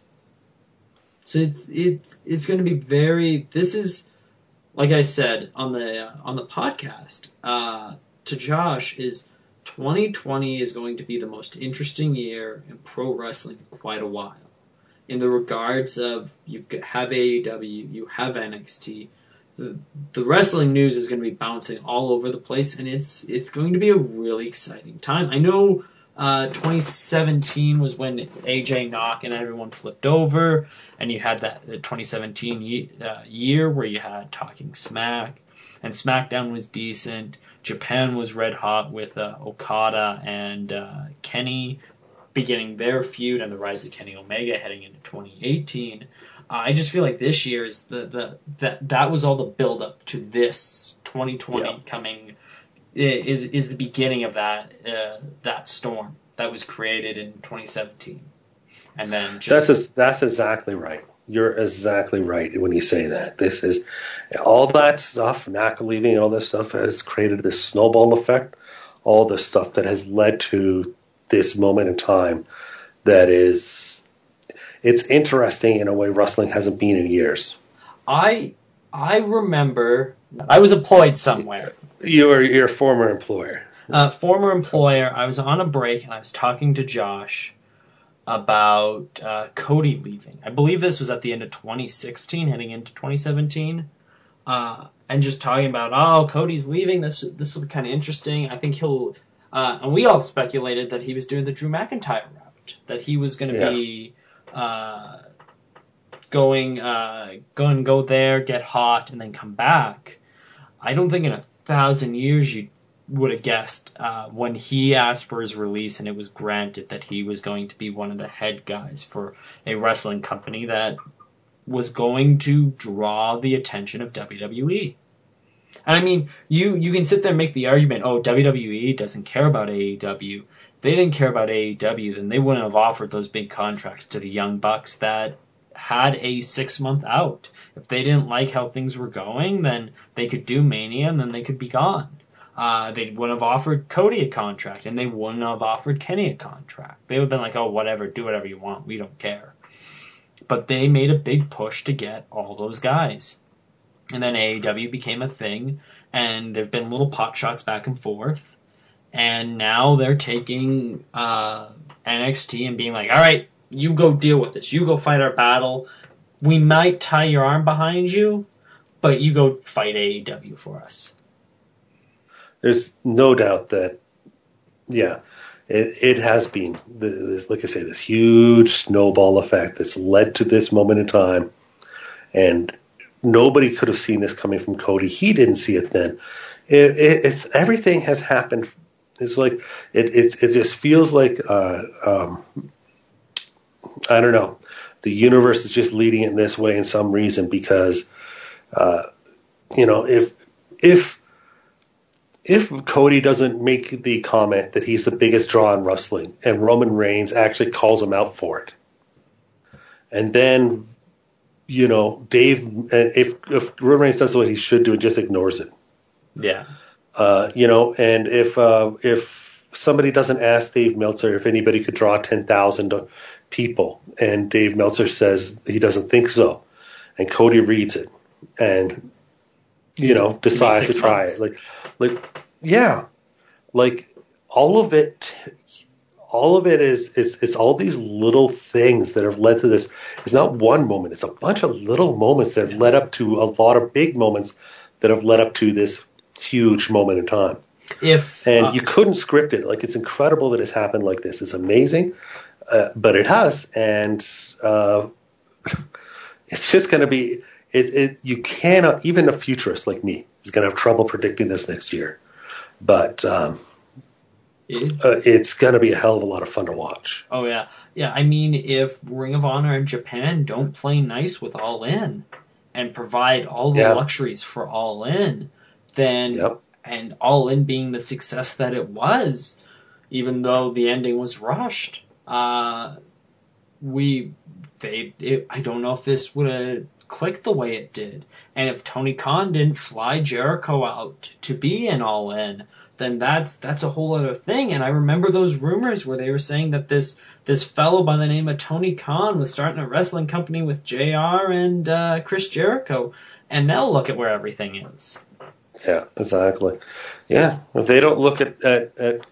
So it's it's it's going to be very. This is, like I said on the uh, on the podcast uh, to Josh, is twenty twenty is going to be the most interesting year in pro wrestling in quite a while. In the regards of, you have A E W, you have N X T, the, the wrestling news is going to be bouncing all over the place, and it's it's going to be a really exciting time. I know uh, twenty seventeen was when A J Knock and everyone flipped over, and you had that the twenty seventeen ye- uh, year where you had Talking Smack, and SmackDown was decent. Japan was red hot with uh, Okada and uh, Kenny beginning their feud, and the rise of Kenny Omega heading into twenty eighteen. Uh, I just feel like this year is the, the that that was all the build up to this twenty twenty yeah. coming is is the beginning of that uh, that storm that was created in twenty seventeen. And then just that's that's exactly right. You're exactly right when you say that. This is all that stuff, Naka leaving and all this stuff has created this snowball effect. All the stuff that has led to this moment in time that is, it's interesting in a way wrestling hasn't been in years. I I remember I was employed somewhere. You were your former employer. Uh, former employer. I was on a break and I was talking to Josh about uh, Cody leaving. I believe this was at the end of twenty sixteen, heading into twenty seventeen. Uh, and just talking about, oh, Cody's leaving. This this will be kind of interesting. I think he'll. Uh, and we all speculated that he was doing the Drew McIntyre route, that he was going to yeah. be uh, going, uh, go and go there, get hot, and then come back. I don't think in a thousand years you would have guessed uh, when he asked for his release and it was granted that he was going to be one of the head guys for a wrestling company that was going to draw the attention of W W E. And I mean, you, you can sit there and make the argument, oh, W W E doesn't care about A E W. If they didn't care about A E W, then they wouldn't have offered those big contracts to the Young Bucks that had a six-month out. If they didn't like how things were going, then they could do Mania and then they could be gone. Uh, they wouldn't have offered Cody a contract, and they wouldn't have offered Kenny a contract. They would have been like, oh, whatever, do whatever you want. We don't care. But they made a big push to get all those guys. And then A E W became a thing, and there have been little pot shots back and forth. And now they're taking uh, N X T and being like, all right, you go deal with this. You go fight our battle. We might tie your arm behind you, but you go fight A E W for us. There's no doubt that, yeah, it, it has been this, like I say, this huge snowball effect that's led to this moment in time, and nobody could have seen this coming from Cody. He didn't see it then. It, it, it's everything has happened. It's like it. It's it just feels like uh, um, I don't know. The universe is just leading it this way in some reason because, uh, you know, if if if Cody doesn't make the comment that he's the biggest draw in wrestling, and Roman Reigns actually calls him out for it, and then, you know, Dave, if if Roman Reigns does what he should do and just ignores it, Yeah. uh, you know, and if uh, if somebody doesn't ask Dave Meltzer if anybody could draw ten thousand people, and Dave Meltzer says he doesn't think so, and Cody reads it, and you know decides to try months. it, like, like yeah, like all of it. All of it is, is it's all these little things that have led to this. It's not one moment. It's a bunch of little moments that have Yeah. led up to a lot of big moments that have led up to this huge moment in time. If And uh, you couldn't script it. Like, it's incredible that it's happened like this. It's amazing, uh, but it has. And uh, it's just going to be, it, it. You cannot, even a futurist like me is going to have trouble predicting this next year. But um, it, uh, it's going to be a hell of a lot of fun to watch. oh yeah, yeah. I mean, if Ring of Honor and Japan don't play nice with All In and provide all the Yeah. luxuries for All In, then Yep. and All In being the success that it was, even though the ending was rushed, uh, we they it, I don't know if this would have clicked the way it did, and if Tony Khan didn't fly Jericho out to be in All In, then that's that's a whole other thing. And I remember those rumors where they were saying that this this fellow by the name of Tony Khan was starting a wrestling company with J R and uh, Chris Jericho, and now look at where everything is. Yeah, exactly. Yeah, if they don't look at at, at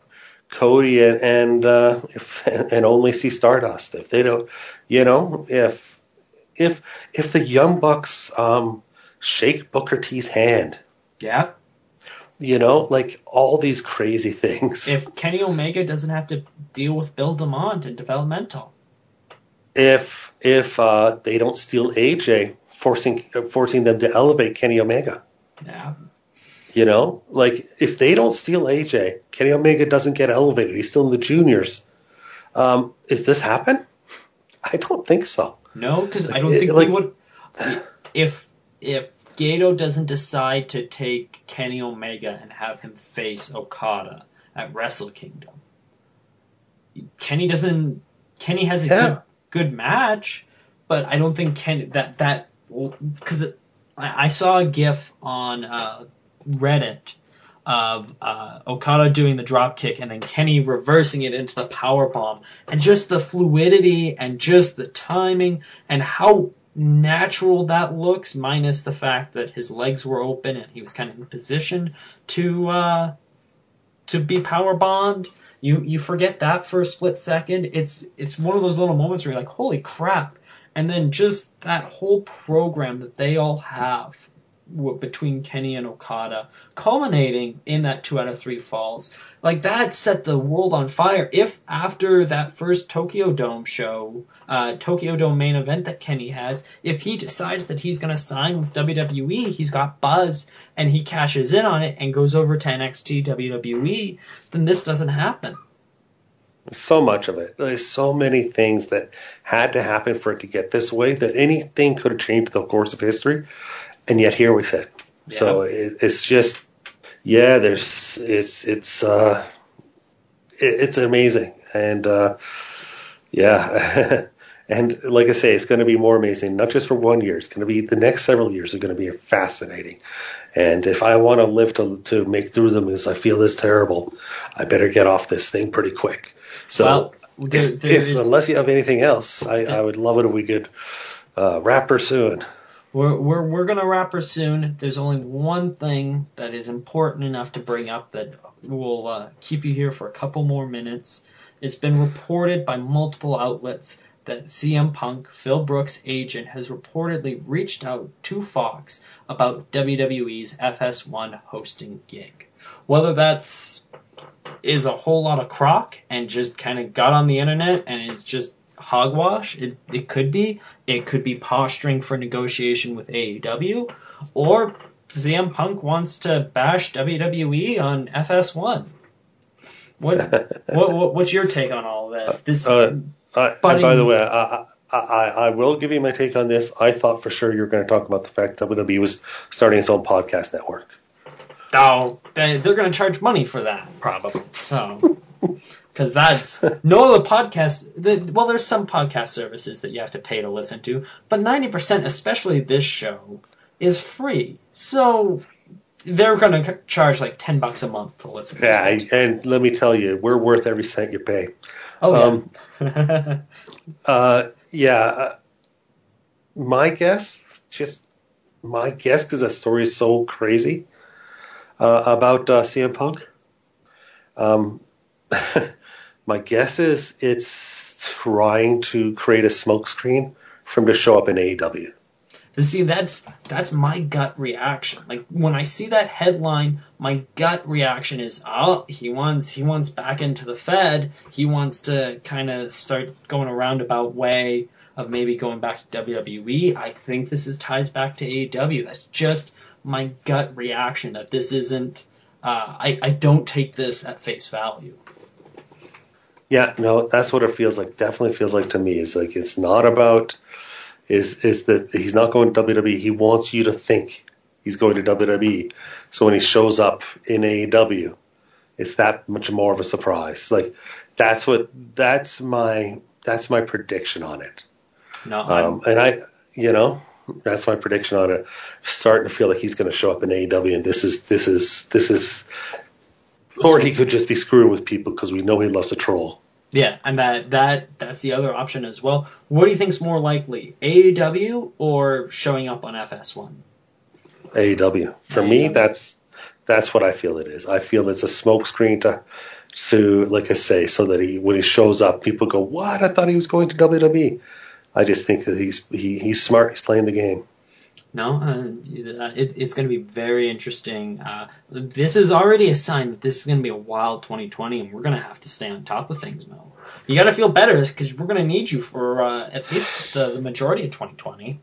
Cody and and, uh, if, and only see Stardust, if they don't, you know, if if if the Young Bucks um, shake Booker T's hand, Yeah. you know, like all these crazy things. If Kenny Omega doesn't have to deal with Bill DeMont and developmental. If if uh, they don't steal A J, forcing forcing them to elevate Kenny Omega. Yeah. You know, like if they don't steal A J, Kenny Omega doesn't get elevated. He's still in the juniors. Um, is this happen? I don't think so. No, because I Like, don't it- think like- we would. If if Gato doesn't decide to take Kenny Omega and have him face Okada at Wrestle Kingdom, Kenny doesn't. Kenny has a Yeah. good good match, but I don't think Kenny that that because I, I saw a GIF on uh, Reddit of uh, Okada doing the drop kick and then Kenny reversing it into the power bomb, and just the fluidity and just the timing and how natural that looks, minus the fact that his legs were open and he was kind of in position to uh, to be power bombed. You you forget that for a split second. It's it's one of those little moments where you're like, holy crap! And then just that whole program that they all have w- between Kenny and Okada, culminating in that two out of three falls, like that set the world on fire. If after that first Tokyo Dome show, uh, Tokyo Dome main event that Kenny has, if he decides that he's going to sign with W W E, he's got buzz, and he cashes in on it and goes over to N X T W W E, then this doesn't happen. So much of it. There's so many things that had to happen for it to get this way that anything could have changed the course of history, and yet here we sit. Yeah. So it, it's just, yeah. There's it's it's uh, it, it's amazing, and uh, yeah. And like I say, it's going to be more amazing, not just for one year. It's going to be the next several years are going to be fascinating. And if I want to live to to make through them as I feel this terrible, I better get off this thing pretty quick. So Well, there- if, there if- is- unless you have anything else, I, I would love it if we could uh, wrap her soon. We're we're we're gonna wrap her soon. There's only one thing that is important enough to bring up that will uh, keep you here for a couple more minutes. It's been reported by multiple outlets that C M Punk, Phil Brooks' agent, has reportedly reached out to Fox about W W E's F S one hosting gig. Whether that's is a whole lot of crock and just kind of got on the internet and is just hogwash. It it could be. It could be posturing for negotiation with A E W, or C M Punk wants to bash W W E on F S one. What what, what what's your take on all of this? This. Uh, uh, and by the way, I, I I I will give you my take on this. I thought for sure you were going to talk about the fact that W W E was starting its own podcast network. Oh, they, they're going to charge money for that, probably. So, because that's no other podcast. The, well, there's some podcast services that you have to pay to listen to, but ninety percent, especially this show, is free. So they're going to charge like ten bucks a month to listen. Yeah, to it. and let me tell you, we're worth every cent you pay. Oh yeah. Um, uh, yeah. Uh, my guess, just my guess, because that story is so crazy. Uh, about uh, C M Punk. Um, my guess is it's trying to create a smokescreen for him to show up in A E W. See, that's that's my gut reaction. Like when I see that headline, my gut reaction is, oh, he wants he wants back into the Fed. He wants to kind of start going a roundabout way of maybe going back to W W E. I think this is ties back to A E W. That's just my gut reaction, that this isn't, uh, I, I don't take this at face value. Yeah, no, that's what it feels like. Definitely feels like to me. It's like, it's not about, is is that he's not going to W W E. He wants you to think he's going to W W E. So when he shows up in A E W, it's that much more of a surprise. Like, that's what, that's my, that's my prediction on it. No, um, and I, you know, that's my prediction on it. Starting to feel like he's going to show up in A E W, and this is this is this is, or he could just be screwing with people because we know he loves to troll. Yeah, and that that that's the other option as well. What do you think's more likely, A E W or showing up on F S one? A E W. For A E W. me, that's that's what I feel it is. I feel it's a smokescreen to to like I say, so that he when he shows up, people go, "What? I thought he was going to W W E." I just think that he's he, he's smart. He's playing the game. No, uh, it, it's going to be very interesting. Uh, this is already a sign that this is going to be a wild twenty twenty, and we're going to have to stay on top of things, Mo. You got to feel better because we're going to need you for uh, at least the, the majority of twenty twenty.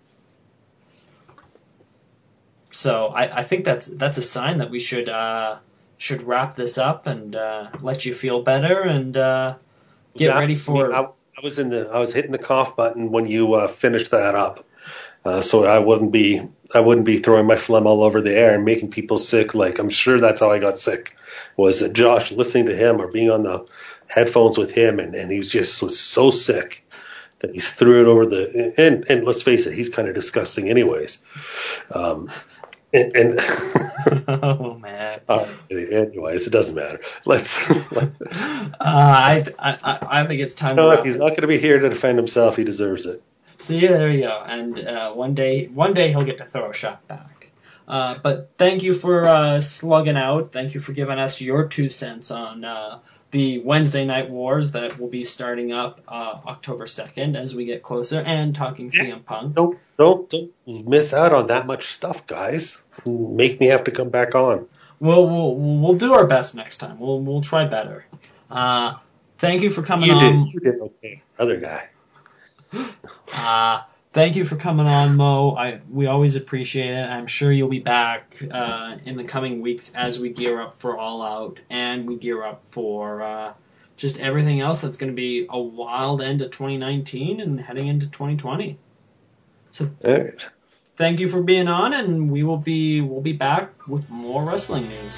So I, I think that's that's a sign that we should uh, should wrap this up and uh, let you feel better and uh, get Yeah, ready for. I, I was in the I was hitting the cough button when you uh, finished that up, uh, so I wouldn't be I wouldn't be throwing my phlegm all over the air and making people sick. Like, I'm sure that's how I got sick. Was Josh listening to him or being on the headphones with him, and, and he was just was so sick that he threw it over the and and let's face it, he's kind of disgusting anyways. Um, and, and Oh man. uh, anyways, it doesn't matter. Let's. uh, I, I I think it's time No, to if wrap he's it. not going to be here to defend himself, he deserves it. See, there you go. And uh, one day, one day he'll get to throw a shot back. Uh, but thank you for uh, slugging out. Thank you for giving us your two cents on uh, the Wednesday Night Wars that will be starting up uh, October second as we get closer, and talking C M Punk. Don't don't don't miss out on that much stuff, guys. Make me have to come back on. We'll we'll we'll do our best next time. We'll we'll try better. Uh, thank you for coming You on. did you did okay, other guy. Uh, thank you for coming on, Mo. I we always appreciate it. I'm sure you'll be back uh, in the coming weeks as we gear up for All Out and we gear up for uh, just everything else that's going to be a wild end of twenty nineteen and heading into twenty twenty. So All right. thank you for being on, and we will be we'll be back with more wrestling news.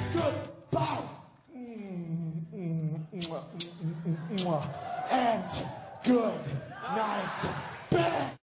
Goodbye. Mm, mm, mwah, mm, mm, mwah. And